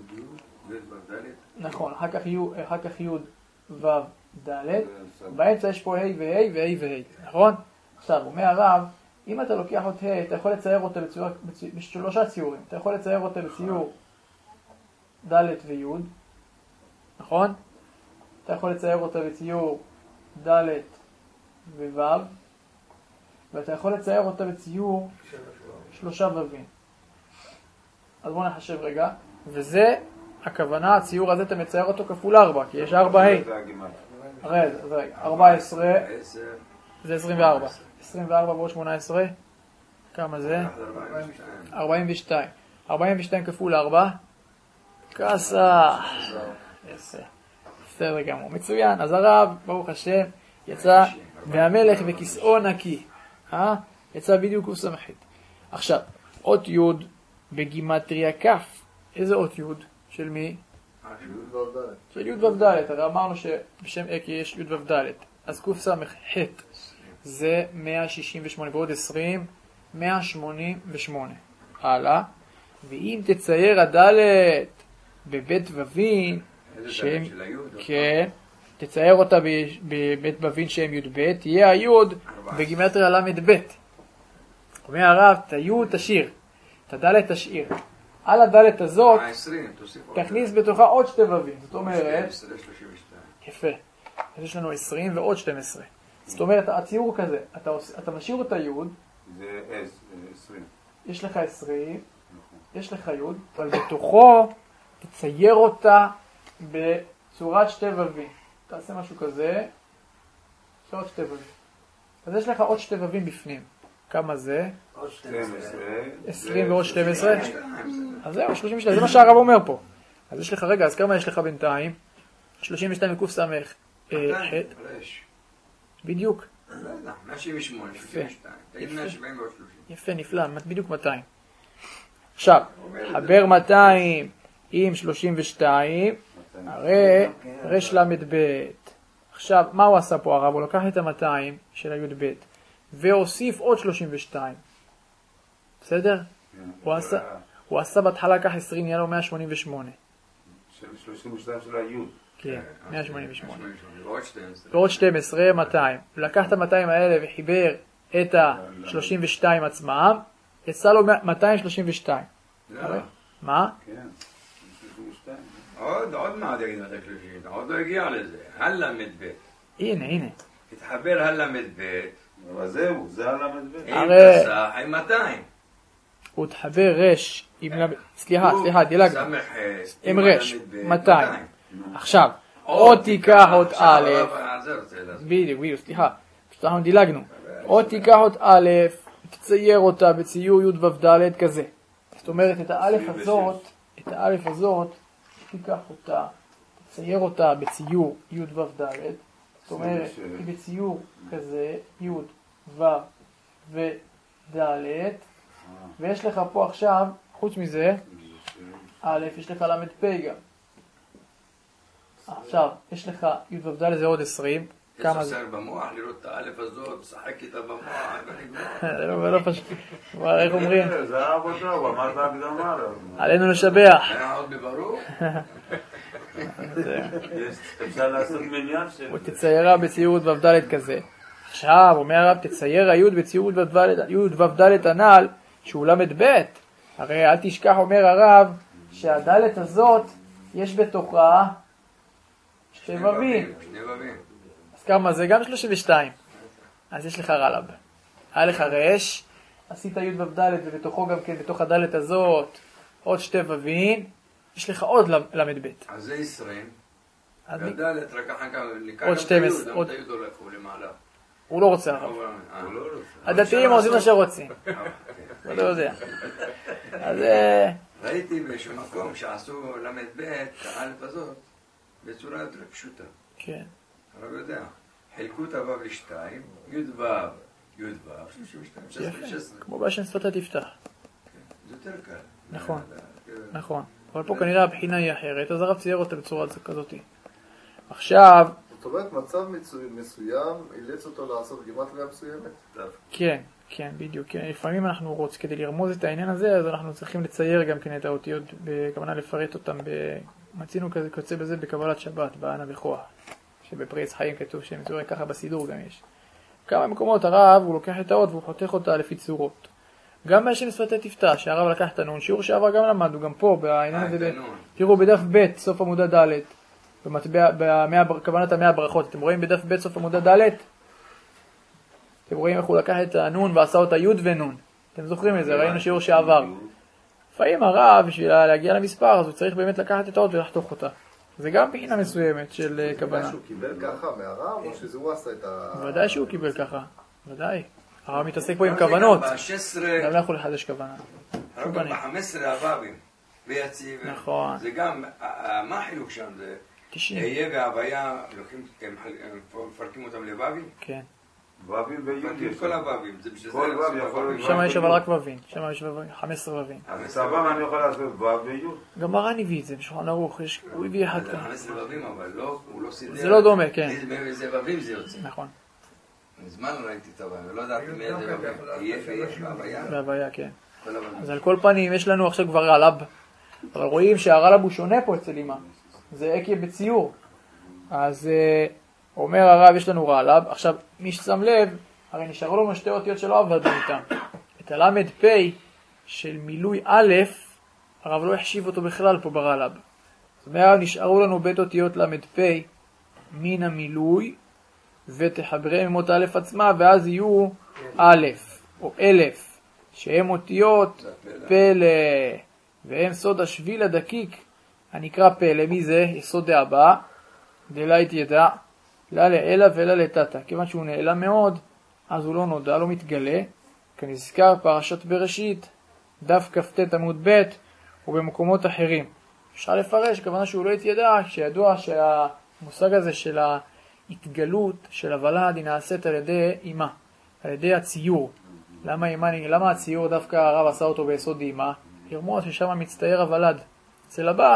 נכון, אחר כך י' ו' ד', באמצע יש פה ה' וה' וה' וה', נכון? עכשיו, אומר הרב, אם אתה לוקח את ה', אתה יכול לצייר אותה בשלושה ציורים. אתה יכול לצייר אותה בציור ד' וי', נכון? אתה יכול לצייר אותה בציור ד' וו', ואתה יכול לצייר אותה בציור שלושה ו'ים. אז בואו נחשב רגע, וזה הכוונה, הציור הזה אתה מצייר אותו כפול 4, כי יש 4 ה'. רגע, 14, זה 24. 24 ועוד 18, כמה זה? 42. 42 כפול 4, כסה. בסדר גמור, מצוין. אז הרב, ברוך השם, יצא, והמלך וכיסאו נקי. יצא בדיוק וסמכת. עכשיו, אות י' בגימטריה כ'. איזה אות י'? של מי? של י' ו' ד'. הרי אמרנו שבשם אקי יש י' ו' ד'. אז ק' סמך ח' זה 168 ועוד 20, 188. הלאה. ואם תצייר הד' בבית ווין, שהם, כן, תצייר אותה בבית ווין שהם י' ב', תהיה הי' בגימטריה למד ב'. אומר הרב, את הי' תשאיר, את הד' תשאיר. על הד' הזאת, תכניס בתוכה עוד שתי ווין. זאת אומרת, יפה. אז יש לנו 20 ועוד 12. זאת אומרת, הציור הוא כזה, אתה משאיר את הי', זה 20. יש לך 20, יש לך י', אבל בתוכו תצייר אותה בצורת שתי ווין. תעשה משהו כזה, יש עוד שתי ווין. אז יש לך עוד שתי ווין בפנים. כמה זה? 20 ועוד 12. אז זהו, 32, זה מה שהרב אומר פה. אז יש לך, רגע, אז כמה יש לך בינתיים? 32 מקוף סמך ח'. בדיוק. 178, 32. תגיד 170 ועוד 30. יפה, נפלא, בדיוק 200. עכשיו, חבר 200 עם 32, הרי רש למד ב'. עכשיו, מה הוא עשה פה הרב? הוא לקח את ה-200 של הי' ב' והוסיף עוד 32. בסדר? הוא עשה בהתחלה כך 20, נהיה לו 188. 32 של הי'. כן, 188. ועוד 12. ועוד 12, 200. הוא לקח את ה-200 האלה וחיבר את ה-32 עצמם, יצא לו 232. מה? כן, 32. עוד מעט יגיד 230, עוד לא הגיע לזה. הלמד ב'. הנה. התחבר הלמד ב'. אבל זהו, זה הלמד ב'. עם תסח, עם 200. הוא תחבר רש עם למד... סליחה, דילגנו. סמך עם רש, 200. עכשיו, או תיקח עוד א', בדיוק, סליחה, פשוט אנחנו דילגנו. או תיקח עוד א', תצייר אותה בציור י' ו' ד' כזה. זאת אומרת, את האלף הזאת, תיקח אותה, תצייר אותה בציור י' ו' ד'. זאת אומרת, היא בציור כזה, י' ו' וד', ויש לך פה עכשיו, חוץ מזה, א', יש לך למד פ' גם. עכשיו, יש לך י' ו' ד' זה עוד 20. כמה זה? במוח, לראות את האלף הזאת, שחק איתה במוח, לא פשוט. איך אומרים? זה העבודה, הוא אמר בהקדמה. עלינו לשבח. היה עוד בברור? אפשר לעשות מניין של... הוא תציירה בציור י' ו' ד' כזה. עכשיו, אומר הרב, תצייר הי' בציור י' ו' ד' הנ"ל, שהוא למד ב'. הרי אל תשכח, אומר הרב, שהד' הזאת, יש בתוכה שתי ווים. אז כמה זה? גם 32. אז יש לך רלב. היה לך רש, עשית י' ו' ד' ובתוכו גם כן, בתוך הד' הזאת, עוד שתי ווים, יש לך עוד למד ב'. אז זה 20. והד' רק עוד 12. עוד הי' הולך, הוא למעלה. הוא לא רוצה הרב. הדתיים עושים מה שרוצים. הוא לא יודע. אז ראיתי באיזשהו מקום שעשו למד ב' האלף הזאת בצורה יותר פשוטה. כן. הרב יודע, חילקו את הו' ל2, י' ו', 32, 16. כמו בשם שפת תפתח. זה יותר קל. נכון. אבל פה כנראה הבחינה היא אחרת, אז הרב צייר אותה בצורה כזאת. עכשיו, זאת אומרת, מצב מסוים אילץ אותו לעשות גימטריה מסוימת. כן, כן, בדיוק. כן. לפעמים אנחנו רוצים, כדי לרמוז את העניין הזה, אז אנחנו צריכים לצייר גם כן את האותיות, בכוונה לפרט אותם, מצינו כזה קוצה בזה בקבלת שבת, בענה בכוח, שבפרי חיים כתוב שהם מצוירים ככה בסידור גם יש. כמה מקומות הרב, הוא לוקח את האות והוא חותך אותה לפי צורות. גם בהשם שפתי תפתח, שהרב לקח את הנון, שיעור שעבר גם למדנו, גם פה, בעניין הזה, תראו בדף ב' סוף עמודה ד', בכוונת 100 ברכות, אתם רואים בדף ב' סוף עמודה ד', אתם רואים איך הוא לקח את הנון ועשה אותה י' ונון, אתם זוכרים את זה, ראינו שיעור שעבר. לפעמים הרב, בשביל להגיע למספר, אז הוא צריך באמת לקחת את האות ולחתוך אותה. זה גם בחינה מסוימת של כוונה. שהוא קיבל ככה מהרב, או שזה הוא עשה את ה... ודאי שהוא קיבל ככה, ודאי. הרב מתעסק פה עם כוונות. גם לא יכול לחדש כוונה. הרב ב-15 הבבים ויציב. נכון. זה גם, מה החילוק שם? זה 90. היה והוויה, מפרקים אותם לבבים? כן. ובים וי' כל הבבים. כל ו' יכול להיות. שם יש אבל רק ובים. שם יש 15 ובים. אז סבבה אני יכול לעשות ו' וי'. גם מרן הביא את זה בשולחן ערוך, הוא הביא אחד כאן. 15 ובים, אבל הוא לא סידר. זה לא דומה, כן. איזה ובים זה יוצא. נכון. מזמן לא ראיתי את הוויה, ולא ידעתי מאיזה ובים. יש בהוויה. בהוויה, כן. אז על כל פנים יש לנו עכשיו כבר רלב, אבל רואים שהרלב הוא שונה פה אצל אמא. זה עקב בציור. אז אומר הרב, יש לנו רלב. עכשיו, מי ששם לב, הרי נשארו לנו שתי אותיות שלא עבדנו איתם. את הלמד פי של מילוי א', הרב לא החשיב אותו בכלל פה ברלב. זאת אומרת, נשארו לנו בית אותיות למד פי מן המילוי, ותחברם עם אותה א' עצמה, ואז יהיו א' או אלף, שהם אותיות פלא, והם סוד השביל הדקיק, הנקרא פלא. מי זה? יסוד דאבא, דלית ידע, לה לעילה ולה לטאטה. כיוון שהוא נעלם מאוד, אז הוא לא נודע, לא מתגלה, כנזכר פרשת בראשית, דף כ"ט עמוד ב' ובמקומות אחרים. אפשר לפרש, כוונה שהוא לא יתיידע, שידוע שהמושג הזה של ההתגלות של הוולד היא נעשית על ידי אמא, על ידי הציור. למה הציור דווקא הרב עשה אותו ביסוד אמא? לרמוז ששם מצטייר הוולד. אצל הבא,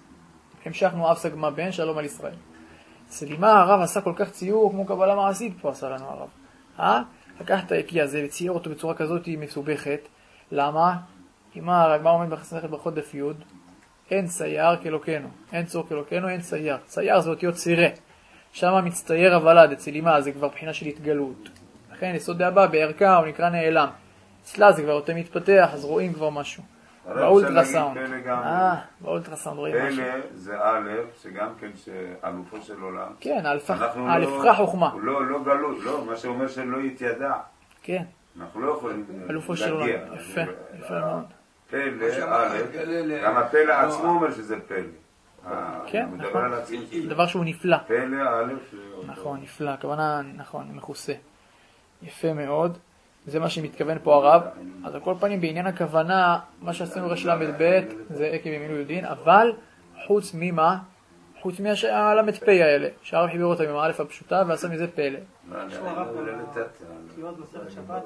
המשכנו אב סגמה בן, שלום על ישראל. אצל אמא הרב עשה כל כך ציור כמו קבלה מעשית פה עשה לנו הרב. לקח את העקי הזה וצייר אותו בצורה כזאת מסובכת. למה? אמא, מה עומד בחסכת ברכות דף י'? אין צייר כאלוקנו, אין צור כאלוקנו, אין צייר. צייר זה אותיות צירה. שם מצטייר הוולד, אצל אמא זה כבר בחינה של התגלות. לכן יסוד דאבא בערכה הוא נקרא נעלם. אצלה זה כבר יותר מתפתח, אז רואים כבר משהו. באולטרסאונד. באולטרסאונד רואים משהו. פלא זה א', שגם כן שאלופו של עולם. כן, אלפך חוכמה. לא גלות, לא, מה שאומר שלא יתיידע. כן. אנחנו לא יכולים להגיע. אלופו של עולם, יפה, יפה מאוד. פלא, א', גם הפלא עצמו אומר שזה פלא. כן, נכון. דבר שהוא נפלא. פלא, א', נכון, נפלא, כוונה, נכון, מכוסה. יפה מאוד. זה מה שמתכוון פה הרב. אז על כל פנים בעניין הכוונה, מה שעשינו רש למד ב' זה עקב ימינו יודין, אבל חוץ ממה? חוץ מהלמד פ' האלה, שהרב חיבר אותם עם האלף הפשוטה ועשה מזה פלא. שהוא הרב כיאות מסורת שבת,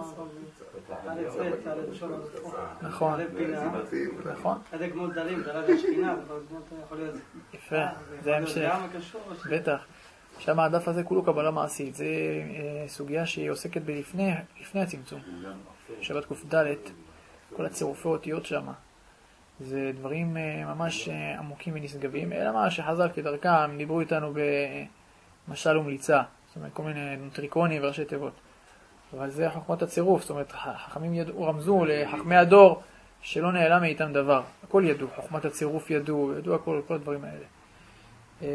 נכון, נכון. עד הגמול דלים, דלת השכינה, יכול להיות זה. יפה, זה המשך, בטח. שם הדף הזה כולו קבלה מעשית, זה סוגיה שהיא עוסקת לפני הצמצום. שבת ק"ד, כל הצירופי אותיות שם. זה דברים ממש עמוקים ונשגבים, אלא מה שחז"ל כדרכם דיברו איתנו במשל ומליצה, זאת אומרת כל מיני טריקונים וראשי תיבות. אבל זה חוכמת הצירוף, זאת אומרת חכמים רמזו לחכמי הדור שלא נעלם מאיתם דבר. הכל ידעו, חוכמת הצירוף ידעו כל הדברים האלה.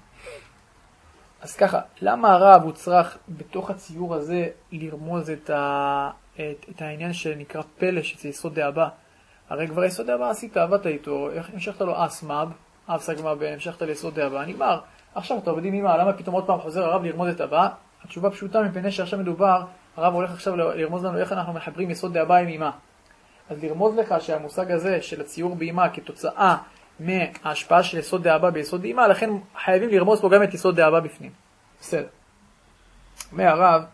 אז ככה, למה הרב הוא צריך בתוך הציור הזה לרמוז את העניין שנקרא פלא, שזה יסוד דאבא? הרי כבר יסוד דאבא עשית, עבדת איתו, המשכת לו אסמאב, אב סגמה בן, המשכת ליסוד דאבא, נגמר. עכשיו אתה עובדים עם למה פתאום עוד פעם חוזר הרב לרמוז את אבא? התשובה פשוטה מפני שעכשיו מדובר, הרב הולך עכשיו לרמוז לנו איך אנחנו מחברים יסוד דאבא עם אמא. אז לרמוז לך שהמושג הזה של הציור באמא כתוצאה מההשפעה של יסוד דאבא ביסוד אמא, לכן חייבים לרמוז פה גם את יסוד דאבא בפנים. בסדר. מהרב,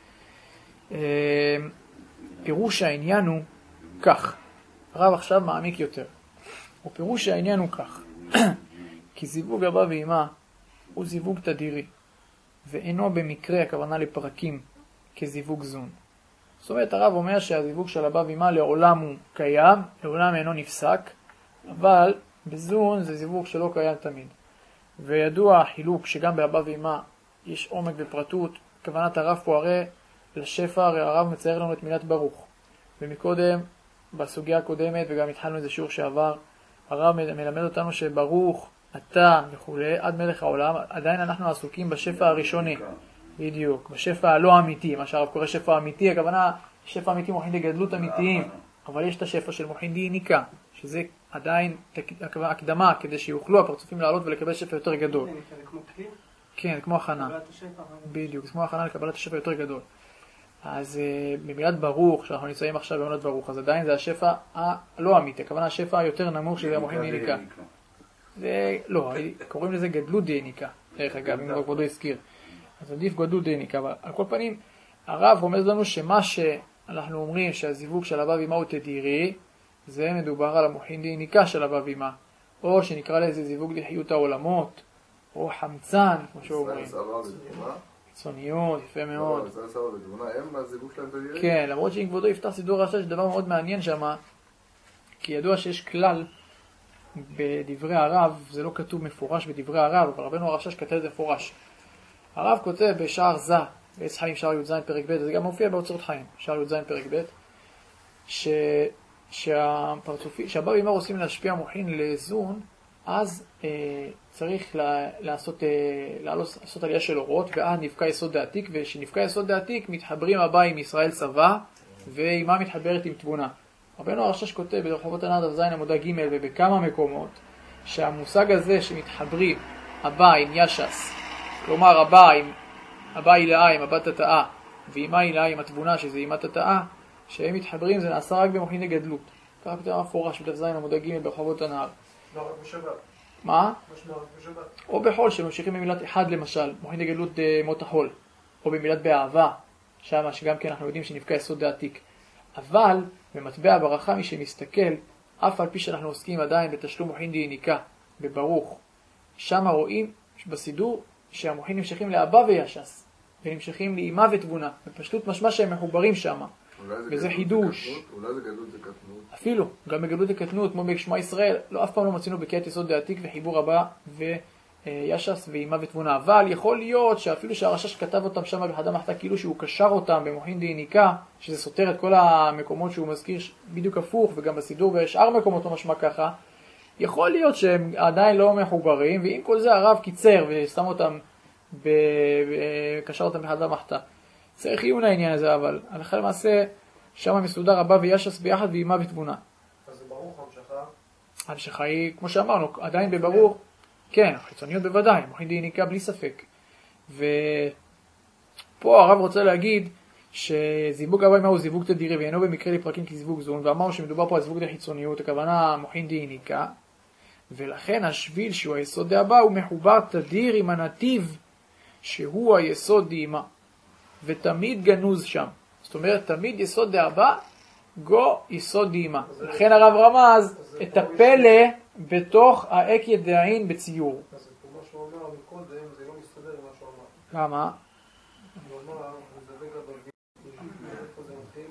פירוש העניין הוא כך. הרב עכשיו מעמיק יותר. ופירוש העניין הוא כך. כי זיווג אבא ואמא הוא זיווג תדירי, ואינו במקרה, הכוונה לפרקים, כזיווג זון. זאת אומרת, הרב אומר שהזיווג של אבא ואמא לעולם הוא קיים, לעולם אינו נפסק, אבל בזון זה זיווג שלא קיים תמיד. וידוע החילוק שגם באבא ואמא יש עומק ופרטות, כוונת הרב פה הרי לשפע, הרי הרב מצייר לנו את מילת ברוך. ומקודם, בסוגיה הקודמת, וגם התחלנו איזה שיעור שעבר, הרב מלמד אותנו שברוך, אתה וכו', עד מלך העולם, עדיין אנחנו עסוקים בשפע הראשוני. בדיוק, בשפע הלא אמיתי, מה שהרב קורא שפע אמיתי, הכוונה שפע אמיתי מוחין לגדלות אמיתיים, אבל יש את השפע של מוחין דיניקה, שזה עדיין הקדמה כדי שיוכלו הפרצופים לעלות ולקבל שפע יותר גדול. זה כמו כלי? כן, כמו הכנה. קבלת השפע. בדיוק, זה כמו הכנה לקבלת השפע יותר גדול. אז במילת ברוך, שאנחנו נמצאים עכשיו במילת ברוך, אז עדיין זה השפע הלא אמיתי, הכוונה השפע היותר נמוך שזה המוחין דיניקה. זה לא, קוראים לזה גדלות דיניקה, דרך אגב, אם כבודו הזכיר. אז עדיף גדלות דיניקה, אבל על כל פנים, הרב רומז לנו שמה שאנחנו אומרים שהזיווג של אבא ואמא הוא תדירי, זה מדובר על המוחין דיניקה של אבא ואמא, או שנקרא לזה זיווג לחיות העולמות, או חמצן, כמו שאומרים. חיצוניות, יפה מאוד. כן, למרות שאם כבודו יפתח סידור רש"ש, יש דבר מאוד מעניין שם, כי ידוע שיש כלל בדברי הרב, זה לא כתוב מפורש בדברי הרב, אבל רבנו הרש"ש כתב את זה מפורש. הרב כותב בשער זה, בעץ חיים שער י"ז פרק ב', זה גם מופיע באוצרות חיים, שער י"ז פרק ב', שהבא ואמא רוצים להשפיע מוחין לזון, אז צריך לעשות עלייה של אורות, ואז נפקע יסוד דעתיק, ושנפקע יסוד דעתיק מתחברים הבא עם ישראל צבא, ואמא מתחברת עם תבונה. רבנו הרש"ש כותב ברחובות הנער דף ז עמודה ג' ובכמה מקומות, שהמושג הזה שמתחברים הבא עם יש"ס, כלומר הבא הילאה עם הבת התאה, ואמא הילאה עם התבונה שזה אמא התאה, שהם מתחברים זה נעשה רק במוחין לגדלות. ככה כתב מפורש בדף ז עמודה ג' ברחובות הנער. לא רק בשבת. מה? משמע רק בשבת. או בחול שממשיכים במילת אחד למשל, מוחין לגדלות מות החול, או במילת באהבה, שמה שגם כן אנחנו יודעים שנפקע יסוד דעתיק. אבל במטבע ברכה מי שמסתכל, אף על פי שאנחנו עוסקים עדיין בתשלום מוחין דיניקה, בברוך, שם רואים בסידור שהמוחין נמשכים לאבא ויש"ס, ונמשכים לאמא ותבונה, בפשטות משמע שהם מחוברים שם, וזה חידוש. אולי זה גדלות זה קטנות. אפילו, גם בגדלות זה קטנות, כמו בשמע ישראל, לא אף פעם לא מצינו בקיאת יסוד דעתיק וחיבור אבא ויש"ס ואמא ותבונה, אבל יכול להיות שאפילו שהרש"ש כתב אותם שם בחדה מחתה כאילו שהוא קשר אותם במוחין דיניקה, שזה סותר את כל המקומות שהוא מזכיר בדיוק הפוך, וגם בסידור בשאר מקומות לא משמע ככה, יכול להיות שהם עדיין לא מחוברים, ועם כל זה הרב קיצר ושם אותם, קשר אותם בחדה מחתה. צריך עיון העניין הזה, אבל הלכה למעשה שם מסודר אבא ויש"ס ביחד ואמא ותבונה. אז זה ברוך המשכה? המשכה היא, כמו שאמרנו, עדיין בברוך, כן, חיצוניות בוודאי, מוחין דיניקה בלי ספק. ופה הרב רוצה להגיד שזיווג אבא ואמא הוא זיווג תדירי, ואינו במקרה לפרקים כזיווג זון, ואמרנו שמדובר פה על זיווג לחיצוניות, הכוונה מוחין דיניקה, ולכן השביל שהוא היסוד דאבא הוא מחובר תדיר עם הנתיב שהוא היסוד דאמא, ותמיד גנוז שם. זאת אומרת, תמיד יסוד דאבא, גו יסוד דאמא. לכן הרב רמז את הפלא בתוך האקיה דעין בציור. אז מה שהוא אמר מקודם, זה לא מסתדר עם מה שהוא אמר. למה? הוא אמר, זה רגע בלבי, איפה זה מתחיל?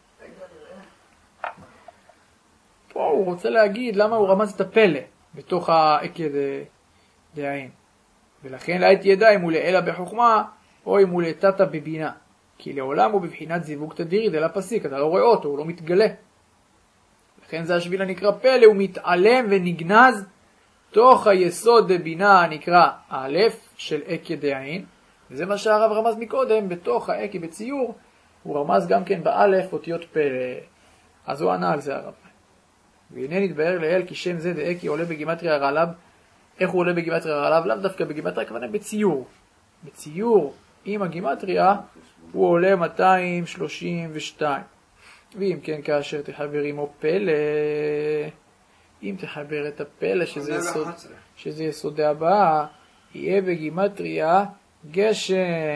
פה הוא רוצה להגיד למה הוא רמז את הפלא בתוך האקיה דעין. ולכן לעת ידע אם הוא לעילה בחוכמה, או אם הוא לטאטה בבינה. כי לעולם הוא בבחינת זיווג תדירי דלה פסיק, אתה לא רואה אותו, הוא לא מתגלה. לכן זה השביל הנקרא פלא, הוא מתעלם ונגנז תוך היסוד דבינה הנקרא א' של אקיה דעין, וזה מה שהרב רמז מקודם, בתוך האקיה בציור, הוא רמז גם כן באלף אותיות פלא. אז הוא ענה על זה הרב. והנה נתבהר לאל כי שם זה דאקיה עולה בגימטריה הרל"ב. איך הוא עולה בגימטריה הרל"ב? לאו דווקא בגימטריה, הכוונה בציור. בציור עם הגימטריה הוא עולה 232. ואם כן כאשר תחבר עמו פלא, אם תחבר את הפלא שזה יסוד דאבא, יהיה בגימטריה גשם.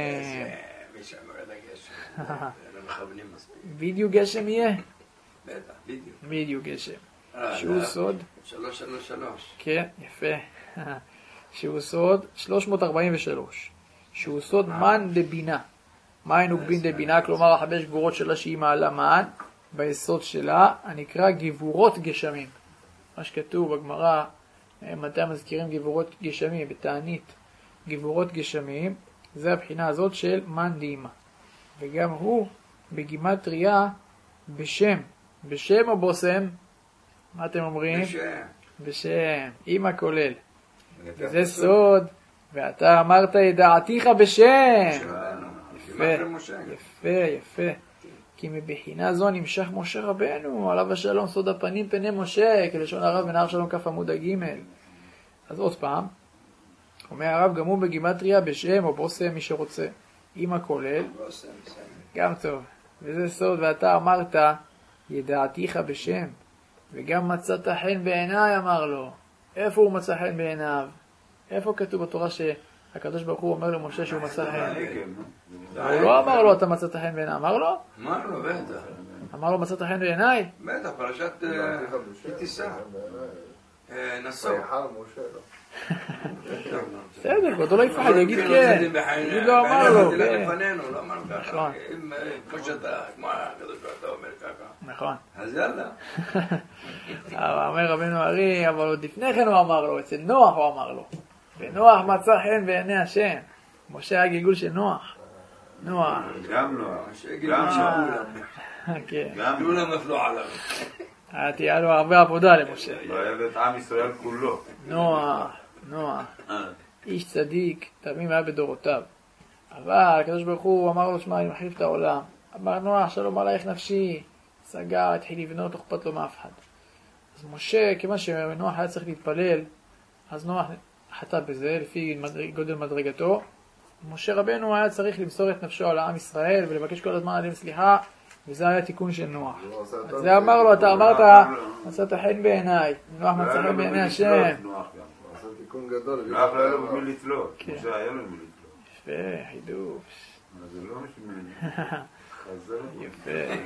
בדיוק גשם יהיה? בדיוק גשם. שהוא סוד? 333. כן, יפה. שהוא סוד 343, שהוא סוד מן דבינה. מן וגבין דבינה, כלומר החמש גבורות שלה שהיא מעלה מן, ביסוד שלה הנקרא גבורות גשמים. מה שכתוב בגמרא, מתי מזכירים גבורות גשמים? בתענית גבורות גשמים, זה הבחינה הזאת של מן דאימה. וגם הוא בגימטריה בשם. בשם או בוסם? מה אתם אומרים? בשם. בשם, אימא כולל. וזה סוד, ואתה אמרת ידעתיך בשם. יפה, יפה, יפה. כי מבחינה זו נמשך משה רבנו, עליו השלום, סוד הפנים פני משה, כלשון הרב בנהר שלום כף עמוד הג'. אז עוד פעם, אומר הרב גם הוא בגימטריה בשם או בוסם, מי שרוצה. אימא כולל, גם טוב. וזה סוד, ואתה אמרת ידעתיך בשם. וגם מצאת חן בעיניי, אמר לו. איפה הוא מצא חן בעיניו? איפה כתוב בתורה שהקדוש ברוך הוא אומר למשה שהוא מצא חן? הוא לא אמר לו אתה מצאת חן בעיניי, אמר לו? אמר לו, בטח. אמר לו מצאת חן בעיניי? בטח, פרשת תישא. נסו. בסדר, כבודו לא יפחד, יגיד כן. יגיד לא אמר לו. לא אמר לו ככה. כמו שאתה, כמו הקדוש ברוך הוא אומר ככה. נכון. אז יאללה. אומר רבנו ארי, אבל עוד לפני כן הוא אמר לו, אצל נוח הוא אמר לו. ונוח מצא חן בעיני השם. משה היה גלגול של נוח. נוח. גם נוח. גם כן. כולם נפלו עליו. תהיה לו הרבה עבודה למשה. ואוהב את עם ישראל כולו. נוח. איש צדיק, תמים היה בדורותיו. אבל הקדוש ברוך הוא אמר לו, שמע, אני מחליף את העולם. אמר נוח, שלום עלייך נפשי. סגר, התחיל לבנות, לא אכפת לו מאף אחד. אז משה, כיוון שנוח היה צריך להתפלל, אז נוח חטא בזה, לפי גודל מדרגתו. משה רבנו היה צריך למסור את נפשו על העם ישראל, ולבקש כל הזמן עליהם סליחה, וזה היה תיקון של נוח. אז זה אמר לו, אתה אמרת, מצאת חן בעיניי. נוח מצא חן בעיני השם. עשה תיקון גדול. נוח לא היה לו במי לתלות. משה היה לו במי לתלות. יפה, חידוש. זה לא משמעני. יפה.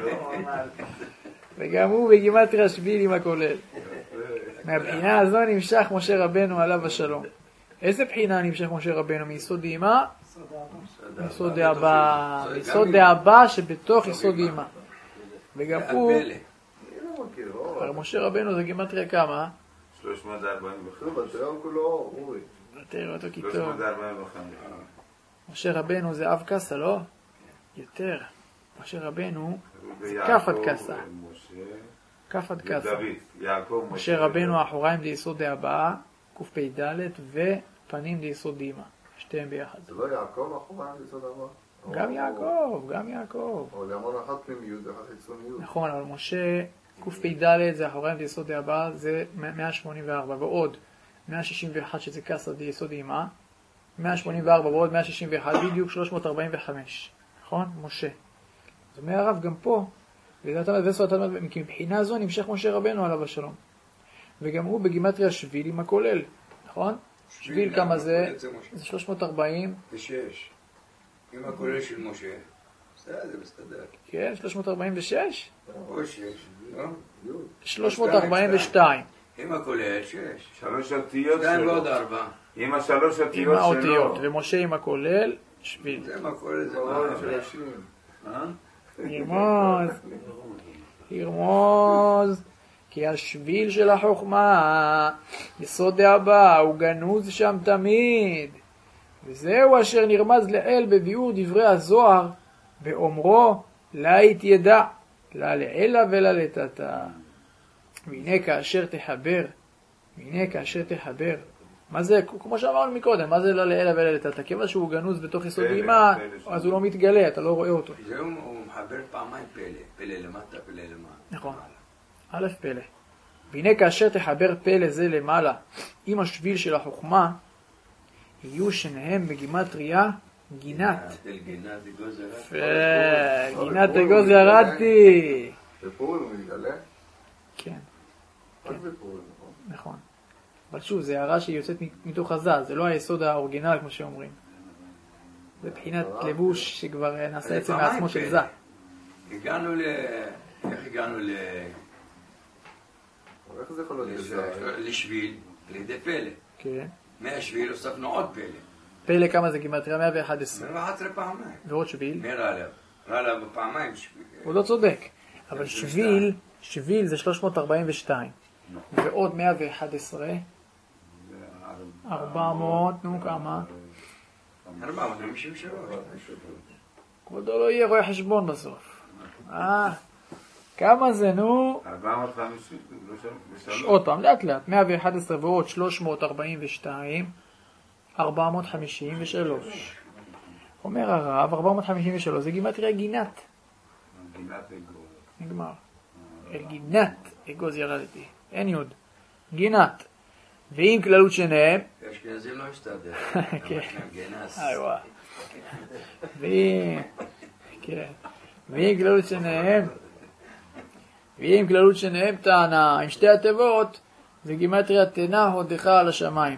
וגם הוא בגימטריה שביל עם הכולל. מהבחינה הזו נמשך משה רבנו עליו השלום. איזה בחינה נמשך משה רבנו? מיסוד דאימה? מיסוד דאבא. מיסוד דאבא שבתוך יסוד דאימה. וגם הוא, משה רבנו זה גימטריה כמה? 345. בתיאום כולו אורי. תראו אותו כיתוב. 345. משה רבנו זה אב קסה, לא? יותר. משה רבנו זה כף עד קסה. כף עד קסה. משה רבנו האחוריים ליסוד דאבא, קפ"ד ופנים ליסוד דאימה. שתיהם ביחד. זה לא יעקב האחוריים ליסוד דאבא? גם יעקב. אבל אמרנו אחת פנימיות ואחת חיצוניות. נכון, אבל משה קפ"ד זה האחוריים ליסוד דאבא, זה 184 ועוד 161 שזה קסה ליסוד דאימה. 184 ועוד 161 בדיוק 345. נכון? משה. אז אומר הרב גם פה, מבחינה זו נמשך משה רבנו עליו השלום. וגם הוא בגימטריה שביל עם הכולל, נכון? שביל כמה זה? זה 340. זה 6. עם הכולל של משה. זה מסתדר. כן, 346? או 6, לא? 342. עם הכולל 6. 3 אותיות 2 ועוד שלו. 4. עם השלוש עם אותיות האותיות. שלו. ומשה עם הכולל, שביל. זה עם הכולל, זה ירמוז, כי השביל של החוכמה, יסוד דאבא, הוא גנוז שם תמיד. וזהו אשר נרמז לאל בביאור דברי הזוהר, באומרו, לה יתידע, לה לעילה ולה לטאטא. והנה כאשר תחבר. מה זה, כמו שאמרנו מקודם, מה זה לה לעילה ולה לטאטא? כיוון שהוא גנוז בתוך יסוד דאימה, אז הוא לא מתגלה, אתה לא רואה אותו. זהו, הוא מחבר פעמיים פלא. פלא למטה, פלא למעלה. נכון. א' פלא. והנה כאשר תחבר פלא זה למעלה עם השביל של החוכמה, יהיו שניהם בגימטריה גינת. גינת אגוז ירדתי. בפורים הוא מתגלה? כן. רק בפורים, נכון. אבל שוב, זה הערה שהיא יוצאת מתוך הזה, זה לא היסוד האורגינל כמו שאומרים. זה בחינת לבוש שכבר נעשה עצם מעצמו של זה. הגענו איך הגענו איך זה יכול להיות גזר? לשביל, לידי פלא. כן. מהשביעי הוספנו עוד פלא. פלא כמה זה גימטריה? 111. 111 פעמיים. ועוד שביל? מרעלב. רעלב בפעמיים שביל. הוא לא צודק. אבל שביל זה 342. ועוד 111. 400, נו כמה? 453. כבודו לא יהיה רואה חשבון בסוף. כמה זה, נו? 450. עוד פעם, לאט לאט. 111 ועוד 342. 453. אומר הרב, 453 זה גימטריה גינת. גינת אגוז. נגמר. אל גינת אגוז ילדתי. אין יוד. גינת. ואם כללות שניהם... אשכנזים לא מסתדר. כן. גנס. איווה. ואם כללות שניהם טענה עם שתי התיבות, זה גימטריה תנה הודך על השמיים.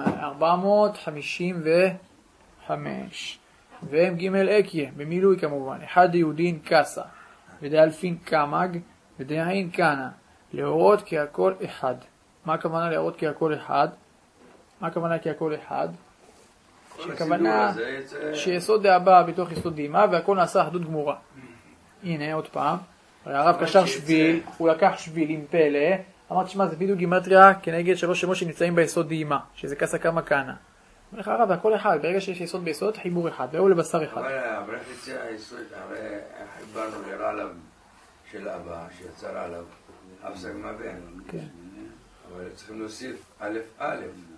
455. והם ג' אקיה, במילוי כמובן. אחד יהודין קסה, ודאלפין קמג, ודאין קנה. להורות כי הכל אחד. מה הכוונה להורות כי הכל אחד? מה הכוונה כי הכל אחד? הכוונה שיסוד דאבא בתוך יסוד דימה, והכל נעשה אחדות גמורה. הנה עוד פעם. הרב קשר שביל, הוא לקח שביל עם פלא. אמרתי, שמה, זה בדיוק גימטריה כנגד 3 שמות שנמצאים ביסוד דימה, שזה קסה כמה קנה. אומר לך הרב, הכל אחד, ברגע שיש יסוד ביסוד, חיבור אחד, והוא לבשר אחד. אבל איך יצא היסוד, הרי חיברנו לרעלב של אבא, שיצר עליו אבסג מבן. כן. אבל צריכים להוסיף א' א'.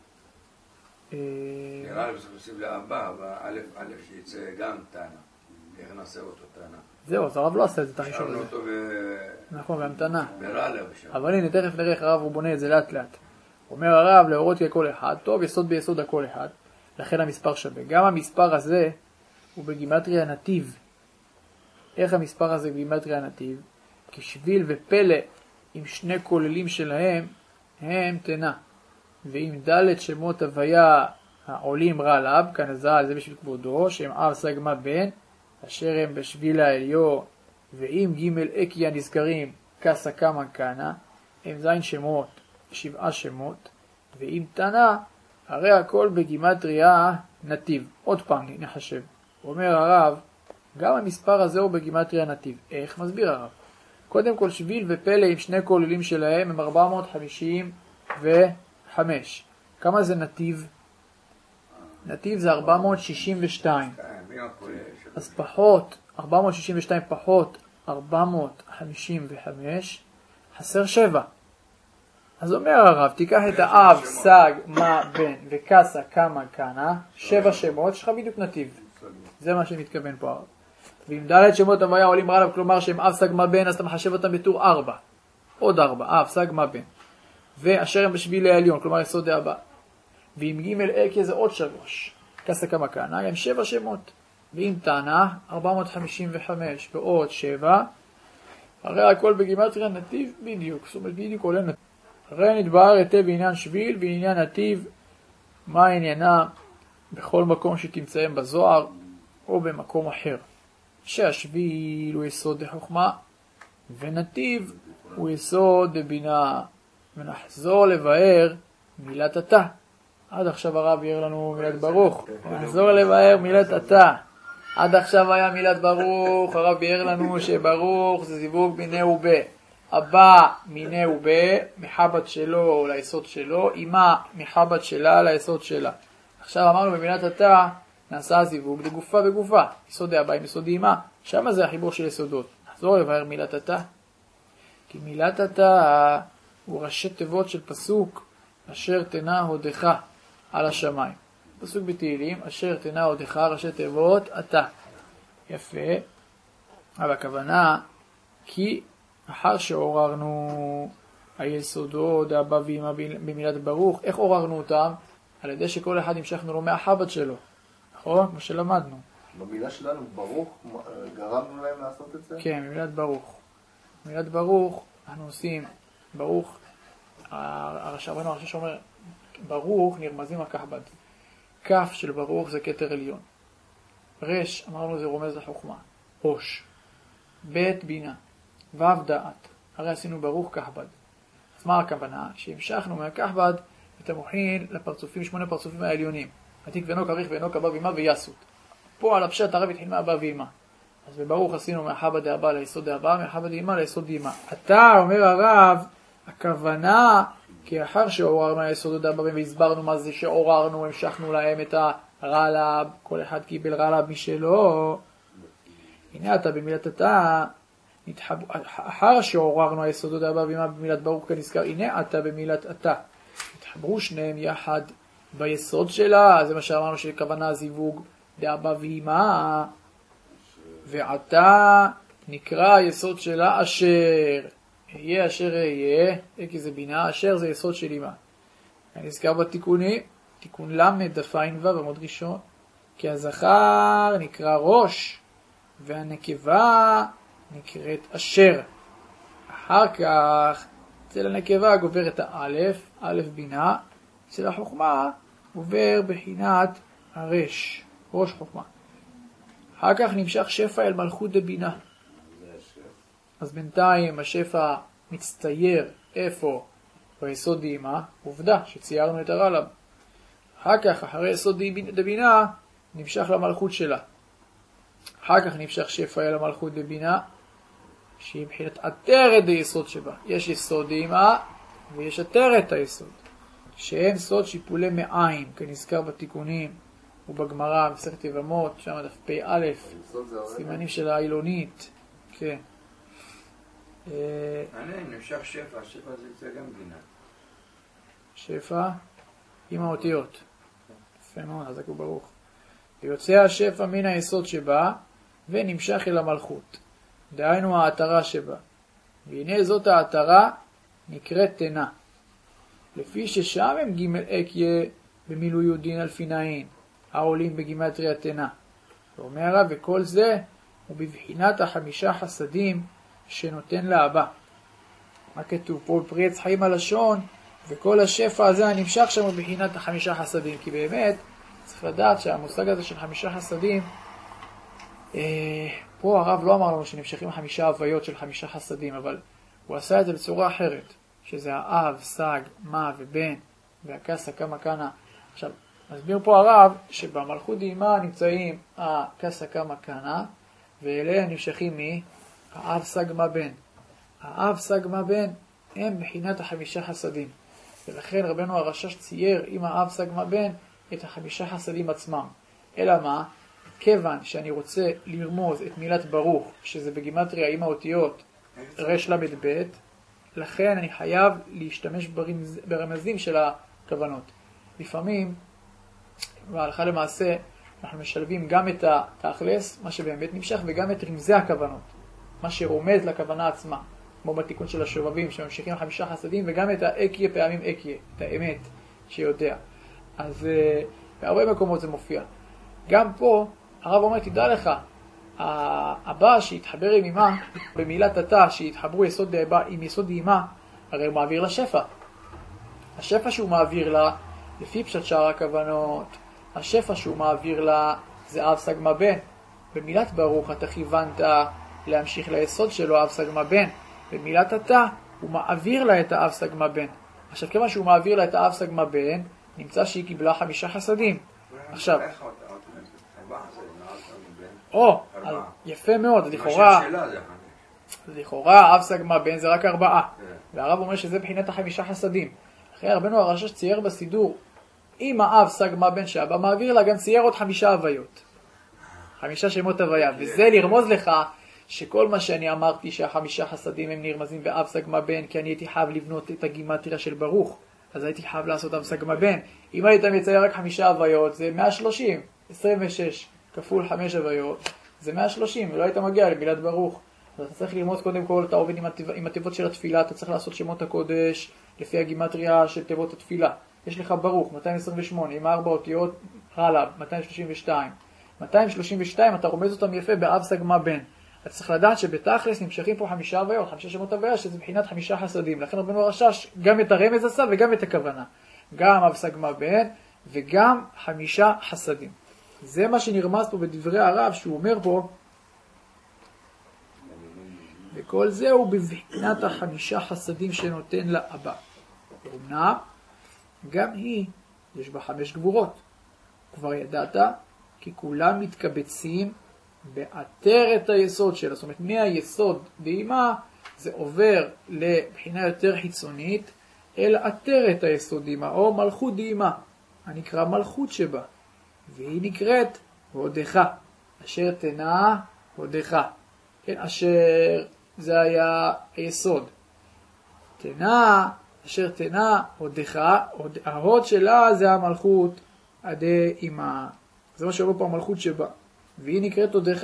לרעלב צריכים להוסיף לאבא, אבל א' א' שיצא גם טענה. איך נעשה אותו טענה? זהו, אז הרב לא עשה את זה, את החישוב הזה. אותו נכון, בהמתנה. ברעלב שם. אבל הנה, תכף נראה איך הרב הוא בונה את זה לאט לאט. אומר הרב, להורות כי הכל אחד, טוב, יסוד ביסוד הכל אחד, לכן המספר שווה. גם המספר הזה הוא בגימטריה נתיב. איך המספר הזה בגימטריה נתיב? כי שביל ופלא עם שני כוללים שלהם הם תנה. ועם ד' שמות הוויה העולים רעלב, כאן הזל זה בשביל כבודו, שהם אב סגמה בן, אשר הם בשביל העליון, ועם ג' אקיה נזכרים קסה כמה קנה, הם זין שמות, 7 שמות, ועם תנה, הרי הכל בגימטריה נתיב. עוד פעם נחשב. אומר הרב, גם המספר הזה הוא בגימטריה נתיב. איך? מסביר הרב. קודם כל שביל ופלא עם שני כוללים שלהם הם 455. כמה זה נתיב? נתיב זה 462. אז פחות, 462 פחות 455, חסר 7. אז אומר הרב, תיקח את האב, סג, מה, בן וקסה, כמה, קנה, 7 שמות, יש לך בדיוק נתיב. זה מה שמתכוון פה הרב. ואם ד' שמות הוויה עולים רעלב, כלומר שהם אב, סג, מה, בן, אז אתה מחשב אותם בתור 4. עוד 4, אב, סג, מה, בן. ואשר הם בשביל העליון, כלומר יסוד דאבא. ואם ג' אקיה זה עוד 3. קסה, כמה, קנה, הם 7 שמות. ואם תנה, 455 ועוד 7. הרי הכל בגימטריה נתיב בדיוק, זאת אומרת בדיוק עולה נתיב. הרי נתבהר היטב בעניין שביל בעניין נתיב, מה עניינה בכל מקום שתמצאם בזוהר או במקום אחר. שהשביל הוא יסוד דחוכמה ונתיב הוא יסוד דבינה. ונחזור לבאר מילת אתה. עד עכשיו הרב יראה לנו מילת ברוך. נחזור לבאר מילת אתה. עד עכשיו היה מילת ברוך, הרב יראה לנו שברוך זה זיווג מיני ובה. הבא מיני ובה, מחבת שלו ליסוד שלו, אמא מחבת שלה ליסוד שלה. עכשיו אמרנו במילת אתה, נעשה זיווג לגופה בגופה. יסוד הבא עם יסוד אמא, שם זה החיבור של יסודות. נחזור לבאר מילת אתה. כי מילת אתה הוא ראשי תיבות של פסוק, אשר תנה הודך על השמיים. פסוק בתהילים, אשר תנה הודך ראשי תיבות אתה. יפה. אבל הכוונה, כי אחר שעוררנו היסודות, דאבא ואמא במילת ברוך, איך עוררנו אותם? על ידי שכל אחד המשכנו לו מהחבת שלו. נכון? כמו שלמדנו. במילה שלנו, ברוך, גרמנו להם לעשות את זה? כן, במילת ברוך. במילת ברוך, אנחנו עושים ברוך, הרשבנו הראשי שאומר, ברוך נרמזים הכחב"ד. כף של ברוך זה כתר עליון. רש, אמרנו זה רומז לחוכמה. ראש. בית בינה. וו דעת. הרי עשינו ברוך כחב"ד. אז מה הכוונה? שהמשכנו מהכחב"ד את המוחין לפרצופים, 8 פרצופים העליונים. עתיק ואינו כריך ואינו כבא ואימה ויסות. פה על הפשט הרב התחיל מאבא ואימה. אז בברוך עשינו מאחבא דאבא ליסוד דאבא, מאחבא דאימה ליסוד דאימה. אתה, אומר הרב, הכוונה, כי אחר שעוררנו היסוד דאבא והסברנו מה זה שעוררנו, המשכנו להם את הרלב, כל אחד קיבל רלב משלו. הנה אתה במילת אתה, אחר שעוררנו היסוד דאבא ואימה במילת ברוך כנזכר, הנה אתה במילת אתה. התחברו שניהם יחד ביסוד שלה, זה מה שאמרנו שכוונה זיווג דאבא ואימה. ועתה נקרא היסוד שלה אשר. יהיה אשר יהיה, כי זה בינה, אשר זה יסוד של אימה. אני נזכר בתיקונים, תיקון למד דף ע"ו עמוד ראשון, כי הזכר נקרא ראש, והנקבה נקראת אשר. אחר כך, אצל הנקבה גובר את האלף, א' בינה, אצל החוכמה גובר בחינת הרש, ראש חוכמה. אחר כך נמשך שפע אל מלכות דבינה. אז בינתיים השפע מצטייר איפה? ביסוד דאימה, עובדה שציירנו את הרלב. אחר כך, אחרי יסוד דבינה, נמשך למלכות שלה. אחר כך נמשך שפע אל המלכות דבינה, שהיא מבחינת עטרת היסוד שבה. יש יסוד דאימה ויש עטרת היסוד, שהם סוד שיפולי מעיים, כנזכר בתיקונים ובגמרא, מסכת יבמות, שם דף פ"א, סימנים של האילונית. כן. נמשך שפע, שפע זה גם בינה. שפע עם האותיות. יפה מאוד, חזק וברוך. ויוצא השפע מן היסוד שבה, ונמשך אל המלכות. דהיינו העטרה שבה. והנה זאת העטרה נקראת תנה. לפי ששם הם ג' אקיה במילוי יודין אלפינאין, העולים בגימטריה תנה. ואומר הרב, וכל זה הוא בבחינת 5 חסדים שנותן לאבא. מה כתוב פה? פרי עץ חיים הלשון, וכל השפע הזה הנמשך שם הוא בבחינת 5 חסדים. כי באמת צריך לדעת שהמושג הזה של 5 חסדים, פה הרב לא אמר לנו שנמשכים 5 הוויות של 5 חסדים, אבל הוא עשה את זה בצורה אחרת, שזה האב, סג, מה ובן, והכסה כמה כנה. עכשיו, מסביר פה הרב שבמלכות דאימה נמצאים הכסה כמה כנה, ואליה נמשכים האב, סג, מה בן. האב, סג, מה בן הם בחינת 5 חסדים. ולכן רבנו הרשש צייר עם האב, סג, מה בן את 5 חסדים עצמם. אלא מה? כיוון שאני רוצה לרמוז את מילת ברוך, שזה בגימטריה עם האותיות רש למד ב', לכן אני חייב להשתמש ברמזים של הכוונות. לפעמים, והלכה למעשה, אנחנו משלבים גם את התכלס, מה שבאמת נמשך, וגם את רמזי הכוונות, מה שרומז לכוונה עצמה, כמו בתיקון של השובבים שממשיכים 5 חסדים, וגם את האקיה פעמים אקיה, את האמת שיודע. אז בהרבה מקומות זה מופיע. גם פה הרב אומר, תדע לך, הבא שהתחבר עם אימה, במילת אתה, שהתחברו יסוד עם יסוד דאימה, הרי הוא מעביר לשפע. השפע שהוא מעביר לה, לפי פשט שאר הכוונות, השפע שהוא מעביר לה, זה אב סג מה בן. במילת ברוך אתה כיוונת להמשיך ליסוד שלו, אב סג מה בן. במילת אתה, הוא מעביר לה את האב סג מה בן. עכשיו, כמה שהוא מעביר לה את האב סג מה בן, נמצא שהיא קיבלה 5 חסדים. עכשיו, יפה מאוד, לכאורה אב סג מה בן זה רק 4, והרב אומר שזה בחינת 5 חסדים. אחרי רבנו הרשש צייר בסידור, אם האב סג מה בן שאבא מעביר לה, גם צייר עוד 5 הוויות, 5 שמות הוויה, וזה לרמוז לך שכל מה שאני אמרתי שה5 חסדים הם נרמזים באב סג מה בן, כי אני הייתי חייב לבנות את הגימטריה של ברוך, אז הייתי חייב לעשות אב סג מה בן. אם היית מצייר רק 5 הוויות זה 130, 26 כפול 5 הוויות זה 130, ולא היית מגיע למילת ברוך. אז אתה צריך ללמוד קודם כל, אתה עובד עם התיבות של התפילה, אתה צריך לעשות שמות הקודש לפי הגימטריה של תיבות התפילה. יש לך ברוך 228 עם 4 אותיות, רלב 232. 232 אתה רומז אותם יפה באב סג מה בן. אתה צריך לדעת שבתכלס נמשכים פה 5 הוויות, 5 שמות הוויה, שזה בחינת 5 חסדים. לכן רבנו הרשש גם את הרמז עשה וגם את הכוונה. גם אב סג מה בן וגם 5 חסדים. זה מה שנרמז פה בדברי הרב, שהוא אומר פה, וכל זה הוא בבחינת 5 חסדים שנותן לאבא. אומנם, גם היא, יש בה 5 גבורות. כבר ידעת כי כולם מתקבצים בעטרת היסוד שלה. זאת אומרת, מהיסוד דהימה זה עובר לבחינה יותר חיצונית אל עטרת היסוד דהימה, או מלכות דהימה, הנקרא מלכות שבה. והיא נקראת הודך, אשר תנא הודך. כן, אשר זה היה היסוד. תנא, אשר תנא הודך, ההוד שלה זה המלכות הדהימה. זה מה שאומר פה המלכות שבה. והיא נקראת הודך.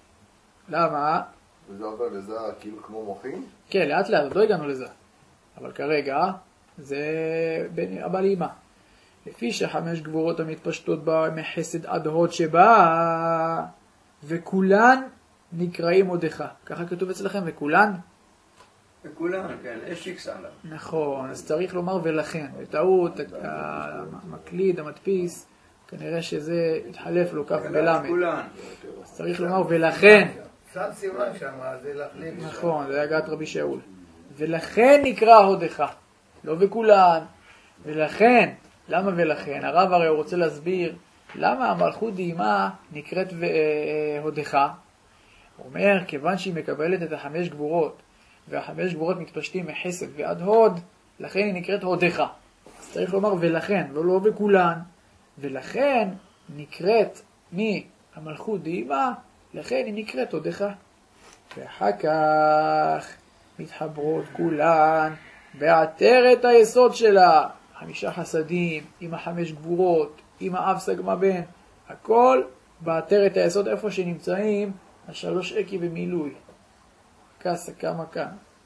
למה? וזה עובר לזה כאילו כמו מוחין? כן, לאט לאט, עוד לא הגענו לזה. אבל כרגע זה הבא לאמא. לפי ש5 גבורות המתפשטות בה מחסד עד הוד שבה, וכולן נקראים הודך. ככה כתוב אצלכם, וכולן? וכולן, כן, יש איקס עליו. נכון, אז צריך לומר ולכן. בטעות, המקליד, המדפיס, כנראה שזה התחלף לו כף בלמד. אז צריך לומר ולכן. שם סימן שם, זה להחליף. נכון, זה הגעת רבי שאול. ולכן נקרא הודך, לא וכולן. ולכן, למה ולכן? הרב הרי רוצה להסביר למה המלכות דהימה נקראת הודך. הוא אומר, כיוון שהיא מקבלת את 5 גבורות, וה5 גבורות מתפשטים מחסד ועד הוד, לכן היא נקראת הודך. אז צריך לומר ולכן, ולא וכולן. ולכן נקראת מהמלכות דהימה, לכן היא נקראת הודך. ואחר כך מתחברות כולן בעטרת היסוד שלה, 5 חסדים, עם 5 גבורות, עם האב סגמה בן, הכל בעטרת היסוד איפה שנמצאים 3 עקי במילוי. כסה כמה כאן.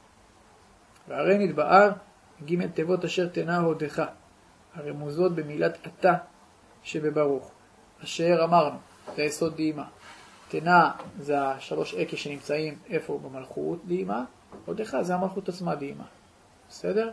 והרי נתבאר ג' תיבות אשר תנא הודך, הרמוזות במילת אתה שבברוך. אשר אמרנו, זה היסוד דהימה. תנא זה 3 עקי שנמצאים איפה במלכות דהימה, הודך זה המלכות עצמה דהימה. בסדר?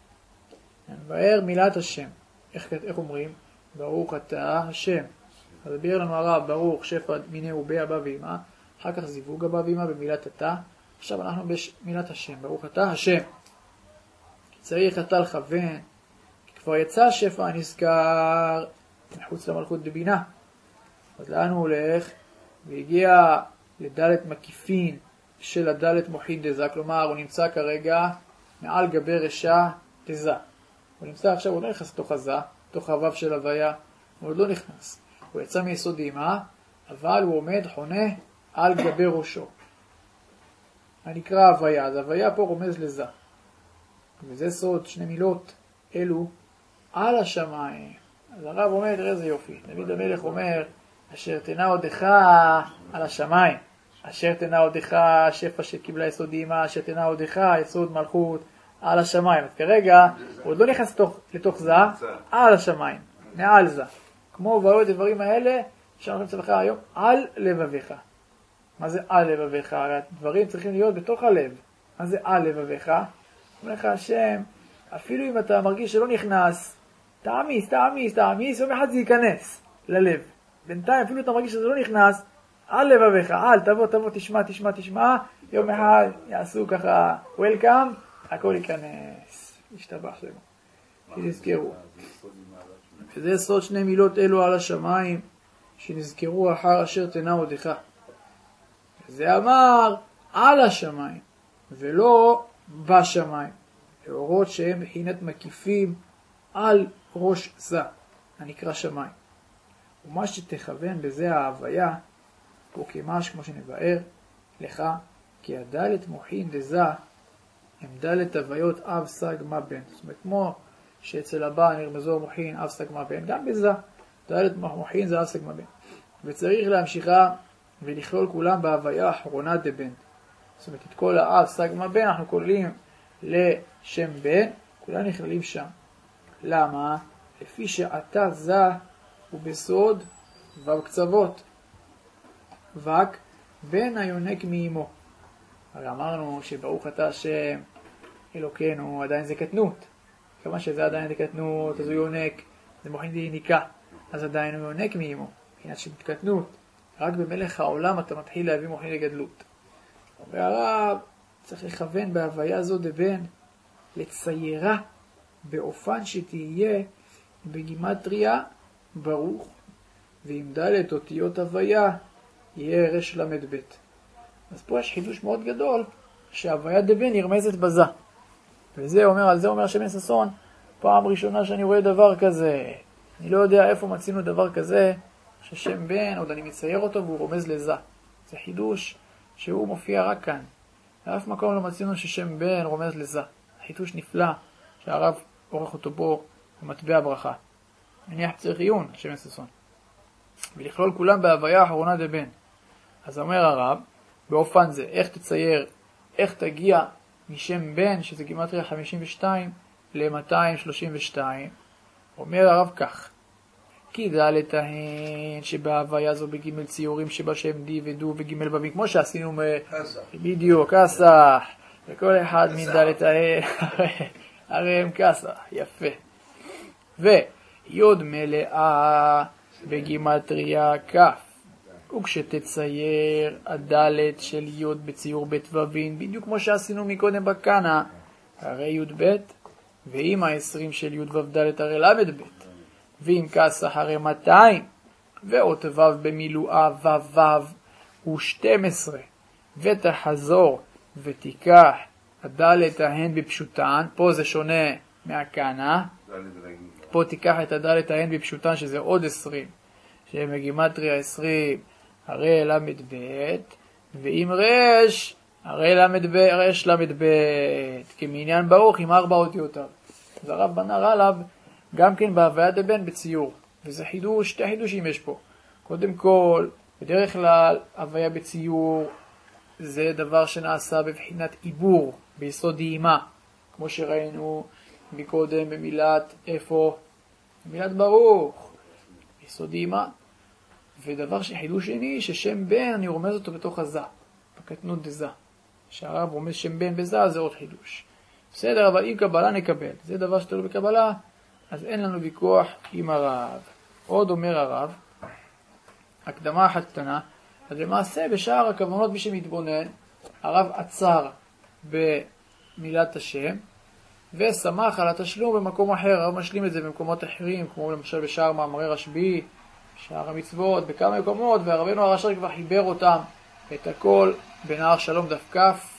נבאר מילת השם. איך אומרים? ברוך אתה השם. אז ביאר לנו הרב, ברוך שפע מיני ובה אבא ואמא, אחר כך זיווג אבא ואמא במילת אתה. עכשיו אנחנו במילת השם, ברוך אתה השם. צריך אתה לכוון, כי כבר יצא השפע הנזכר מחוץ למלכות דבינה. אז לאן הוא הולך? והגיע לדלת מקיפין של הדלת מוחין דזה, כלומר הוא נמצא כרגע מעל גבי רשע דזה. הוא נמצא עכשיו, הוא לא נכנס לתוך הזה, תוך הוו של הוויה, הוא עוד לא נכנס. הוא יצא מיסוד דהימה, אבל הוא עומד חונה על גבי ראשו. הנקרא הוויה, אז הוויה פה רומז לזה. וזה סוד 2 מילות אלו על השמיים. אז הרב אומר, תראה איזה יופי. דוד המלך אומר, אשר תנא הודך על השמיים. אשר תנא הודך שפע שקיבלה יסוד דהימה, אשר תנא הודך יסוד מלכות על השמיים. אז כרגע הוא עוד לא נכנס לתוך זה, על השמיים, מעל זה. כמו ובאו את הדברים האלה, שאנחנו נמצא לך היום, על לבביך. מה זה על לבביך? הרי הדברים צריכים להיות בתוך הלב. מה זה על לבביך? אומר לך השם, אפילו אם אתה מרגיש שלא נכנס, תעמיס, יום אחד זה ייכנס ללב. בינתיים אפילו אתה מרגיש שזה לא נכנס, על לבביך, תבוא, תשמע, יום אחד יעשו ככה וולקאם, הכל ייכנס. ישתבח שלנו. שנזכרו. וזה סוד 2 מילות אלו על השמיים, שנזכרו אחר אשר תנא הודך. זה אמר על השמיים, ולא בשמיים. לאורות שהם בחינת מקיפים על ראש זה, הנקרא שמיים. ומה שתכוון בזה ההוויה, הוא כמש כמו שנבאר לך, כי הדלת מוחין דזה, הם דלת הוויות אב סג מה בן. זאת אומרת, כמו שאצל הבא נרמזו מוחין אב סג מה בן, גם בזה, דלת מוחין זה אב סג מה בן. וצריך להמשיכה ולכלול כולם בהוויה האחרונה דבן. זאת אומרת, את כל האב סג מה בן אנחנו כוללים לשם בן, כולם נכללים שם. למה? לפי שעתה זה הוא בסוד ובקצוות. וק בן היונק מאמו. הרי אמרנו שברוך אתה השם אלוקינו, עדיין זה קטנות. כמה שזה עדיין זה קטנות, אז הוא יונק, זה מוחין דהיניקה. אז עדיין הוא יונק מאמו. מבחינת של קטנות. רק במלך העולם אתה מתחיל להביא מוחין לגדלות. והרב צריך לכוון בהוויה זו דבן, לציירה באופן שתהיה בגימטריה ברוך, ועם ד' אותיות הוויה יהיה רש למד ב'. אז פה יש חידוש מאוד גדול, שהוויה דבן נרמזת בזה. וזה אומר, על זה אומר השם ששון, פעם ראשונה שאני רואה דבר כזה. אני לא יודע איפה מצינו דבר כזה, ששם בן, עוד אני מצייר אותו והוא רומז לזה. זה חידוש שהוא מופיע רק כאן. באף מקום לא מצינו ששם בן רומז לזה. חידוש נפלא שהרב עורך אותו בו במטבע ברכה. מניח צריך עיון, השם ששון. ולכלול כולם בהוויה האחרונה דבן. אז אומר הרב, באופן זה, איך תצייר, איך תגיע משם בן, שזה גימטריה 52, ל-232, אומר הרב כך, כי דע לתהן שבהוויה זו בג' ציורים שבשם די ודו וג' בבים, כמו שעשינו בדיוק, כסח, וכל אחד מדע לתהן, הרי הם כסח, יפה. ויוד מלאה בגימטריה כף, וכשתצייר הדלת של יוד בציור בית ווין, בדיוק כמו שעשינו מקודם בקנה, הרי יוד בית, ועם ה-20 של יוד ודלת הרי למד בית, ועם כסח הרי 200, ואות וו במילואה וו ו12, ותחזור ותיקח הדלת ההן בפשוטן, פה זה שונה מהקנה, פה תיקח את הדלת ההן בפשוטן שזה עוד 20, שמגימטריה 20 הרי למד בית, ועם רש הרי רש למד בית, כמעניין ברוך עם 4 אותיותיו. אז הרב בנה עליו גם כן בהוויה דבן בציור, וזה חידוש, 2 חידושים יש פה. קודם כל, בדרך כלל הוויה בציור זה דבר שנעשה בבחינת עיבור, ביסוד דהימה, כמו שראינו מקודם במילת איפה? במילת ברוך, ביסוד דהימה. ודבר שחידוש שני, ששם בן אני רומז אותו בתוך הזה, בקטנות דזה. שהרב רומז שם בן בזה, זה עוד חידוש. בסדר, אבל אם קבלה נקבל. זה דבר שתלוי בקבלה, אז אין לנו ויכוח עם הרב. עוד אומר הרב, הקדמה אחת קטנה, אז למעשה בשאר הכוונות מי שמתבונן, הרב עצר במילת השם, ושמח על התשלום במקום אחר. הרב משלים את זה במקומות אחרים, כמו למשל בשאר מאמרי רשב"י, שער המצוות, בכמה מקומות, והרבנו הרש"ר כבר חיבר אותם, את הכל בנהר שלום דף כף,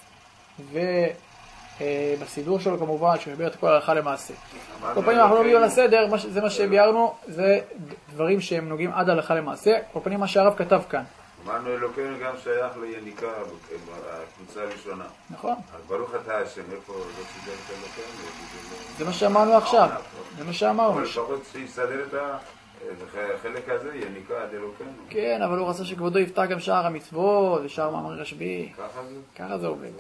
ובסידור שלו כמובן, שחיבר את הכל הלכה למעשה. כל פעמים אנחנו לא מביאים לסדר, זה מה שביארנו, זה דברים שהם נוגעים עד הלכה למעשה, כל פעמים מה שהרב כתב כאן. אמרנו אלוקינו גם שייך ליניקה, הקבוצה הראשונה. נכון. אז ברוך אתה השם, איפה לא סידר את אלוקינו? זה מה שאמרנו עכשיו, זה מה שאמרנו. אבל לפחות שיסדר את החלק הזה, יניקה עד אלוקינו. כן, אבל הוא רצה שכבודו יפתח גם שער המצוות ושער מאמרי רשב"י. ככה זה עובד.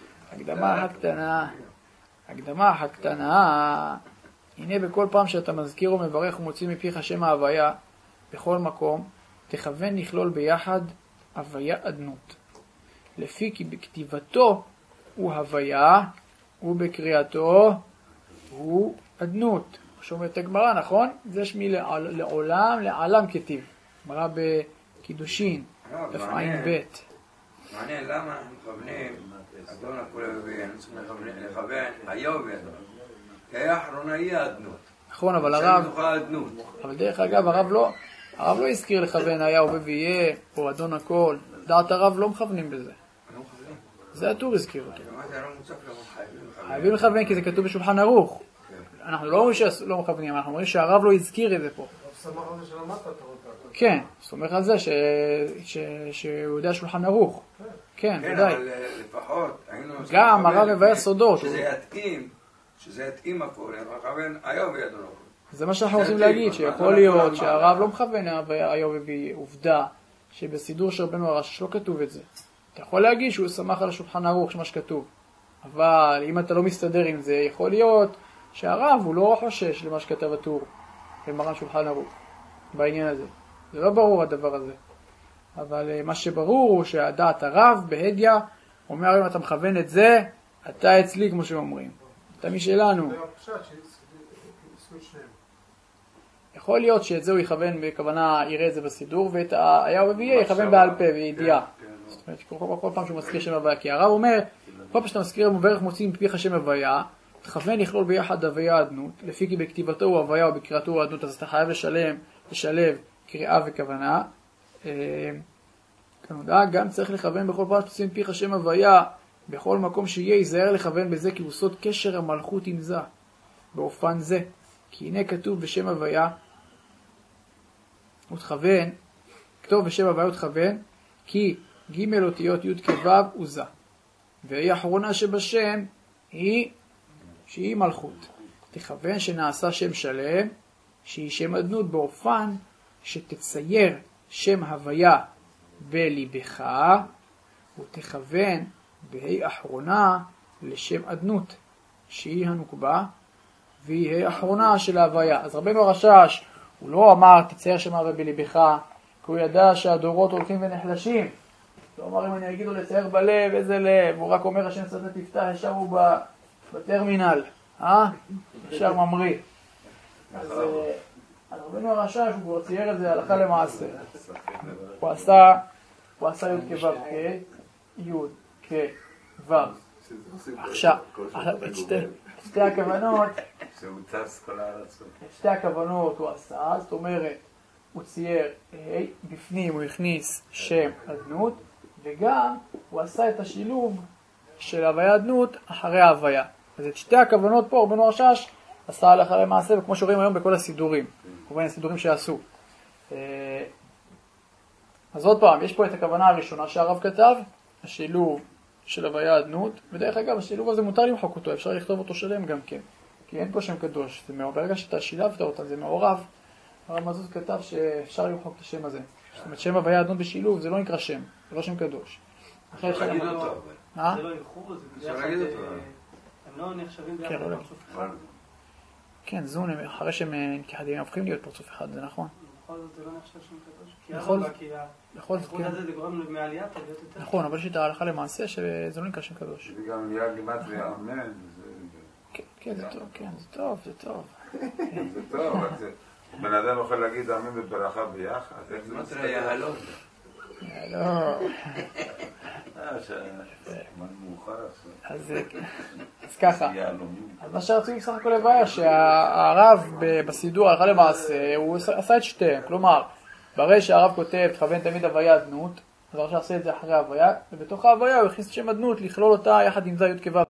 הקדמה הקטנה, הנה בכל פעם שאתה מזכיר ומברך ומוציא מפיך שם ההוויה, בכל מקום, תכוון לכלול ביחד הוויה אדנות. לפי כי בכתיבתו הוא הוויה, ובקריאתו הוא אדנות. שאומרת הגמרא, נכון? זה שמי לעולם, לעלם כתיב. גמרא בקידושין, תפעין ב'. מעניין, למה אנחנו מכוונים, אדון הכול אבינו, צריכים לכוון, היה ובידו. כי היה האחרונה היא האדנות. נכון, אבל הרב, אבל דרך אגב, הרב לא הזכיר לכוון היה וביה, או אדון הכל. דעת הרב לא מכוונים בזה. זה הטור הזכיר אותו. חייבים לכוון כי זה כתוב בשולחן ערוך. אנחנו לא אומרים שלא מכוונים, אנחנו אומרים שהרב לא הזכיר את זה פה. סמך על זה שלמדת אתה רוצה. כן, סומך על זה שהוא יודע שולחן ערוך. כן, ודאי. אבל לפחות, גם הרב מבאר סודות. שזה יתאים הכל, מכוון היה ובידו. זה מה שאנחנו רוצים להגיד, שיכול להיות שהרב לא מכוון היה וביה. עובדה שבסידור של רבנו הרש"ש לא כתוב את זה. אתה יכול להגיד שהוא סמך על השולחן ערוך שמה שכתוב. אבל אם אתה לא מסתדר עם זה, יכול להיות שהרב הוא לא חושש למה שכתב הטור במרן שולחן ערוך בעניין הזה. זה לא ברור הדבר הזה. אבל מה שברור הוא שהדעת הרב בהדיה אומר אם אתה מכוון את זה, אתה אצלי כמו שאומרים. אתה משלנו. יכול להיות שאת זה הוא יכוון בכוונה, יראה את זה בסידור, ואת היה וביה יכוון בעל פה וידיעה. זאת אומרת, כל פעם שהוא מזכיר שם הוויה, כי הרב אומר, כל פעם שאתה מזכיר מברך מוציא מפיך שם הוויה, תכוון לכלול ביחד הוויה אדנות, לפי כי בכתיבתו הוא הוויה ובקריאתו הוא אדנות, אז אתה חייב לשלב קריאה וכוונה. כנודע, גם צריך לכוון בכל פרט שתוציא מפיך שם הוויה, בכל מקום שיהיה, ייזהר לכוון בזה, כי הוא סוד קשר המלכות עם זה, באופן זה. כי הנה כתוב בשם הוויה, ותכוון, כתוב בשם הוויה ותכוון, כי ג' אותיות י' כו' וזה. והיא האחרונה שבשם שהיא מלכות. תכוון שנעשה שם שלם, שהיא שם אדנות באופן שתצייר שם הוויה בליבך, ותכוון בהי אחרונה לשם אדנות, שהיא הנוקבה, והיא ההי אחרונה של ההוויה. אז רבנו הרש"ש, הוא לא אמר תצייר שם הוויה בליבך, כי הוא ידע שהדורות הולכים ונחלשים. לא אמר אם אני אגיד לו לצייר בלב, איזה לב, הוא רק אומר השם סתת תפתח, ישר הוא בטרמינל, ישר ממריא. אז רבנו הרש"ש הוא צייר את זה הלכה למעשה. הוא עשה י' כו' י' כו'. עכשיו, את שתי הכוונות, שתי הכוונות הוא עשה, זאת אומרת, הוא צייר בפנים, הוא הכניס שם אדנות, וגם הוא עשה את השילוב של הוויה אדנות אחרי ההוויה. אז את שתי הכוונות פה, רבנו הרש"ש עשה הלכה למעשה, וכמו שרואים היום בכל הסידורים, כמובן הסידורים שעשו. אז עוד פעם, יש פה את הכוונה הראשונה שהרב כתב, השילוב של הוויה אדנות, ודרך אגב, השילוב הזה מותר למחוק אותו, אפשר לכתוב אותו שלם גם כן, כי אין פה שם קדוש, ברגע שאתה שילבת אותה, זה מעורב. הרב מזוז כתב שאפשר למחוק את השם הזה. זאת אומרת, שם הוויה אדנות בשילוב, זה לא נקרא שם, זה לא שם קדוש. אפשר להגיד אותו. זה לא ילכו, זה אפשר להגיד אותו. הם לא נחשבים ביחד פרצוף אחד. כן, זון, אחרי שהם כחדים, הופכים להיות פרצוף אחד, זה נכון. בכל זאת זה לא נחשב שם קדוש. בכל זאת, כן. זה גורם מעלייה להיות יותר. נכון, אבל יש את ההלכה למעשה שזה לא נקרא שם קדוש. זה גם נהיה גימטריה אמן. כן, זה טוב, כן, זה טוב, זה טוב. זה טוב, רק זה... בן אדם יכול להגיד אמן בברכה ביחד. גימטריה יהלום. לא. אז ככה, אז מה שרצוי בסך הכל לבעיה שהרב בסידור הלכה למעשה הוא עשה את שתיהם, כלומר ברי שהרב כותב תכוון תמיד הוויה אדנות, אז הרב שעשה את זה אחרי ההוויה, ובתוך ההוויה הוא הכניס שם אדנות לכלול אותה יחד עם זה י' כו'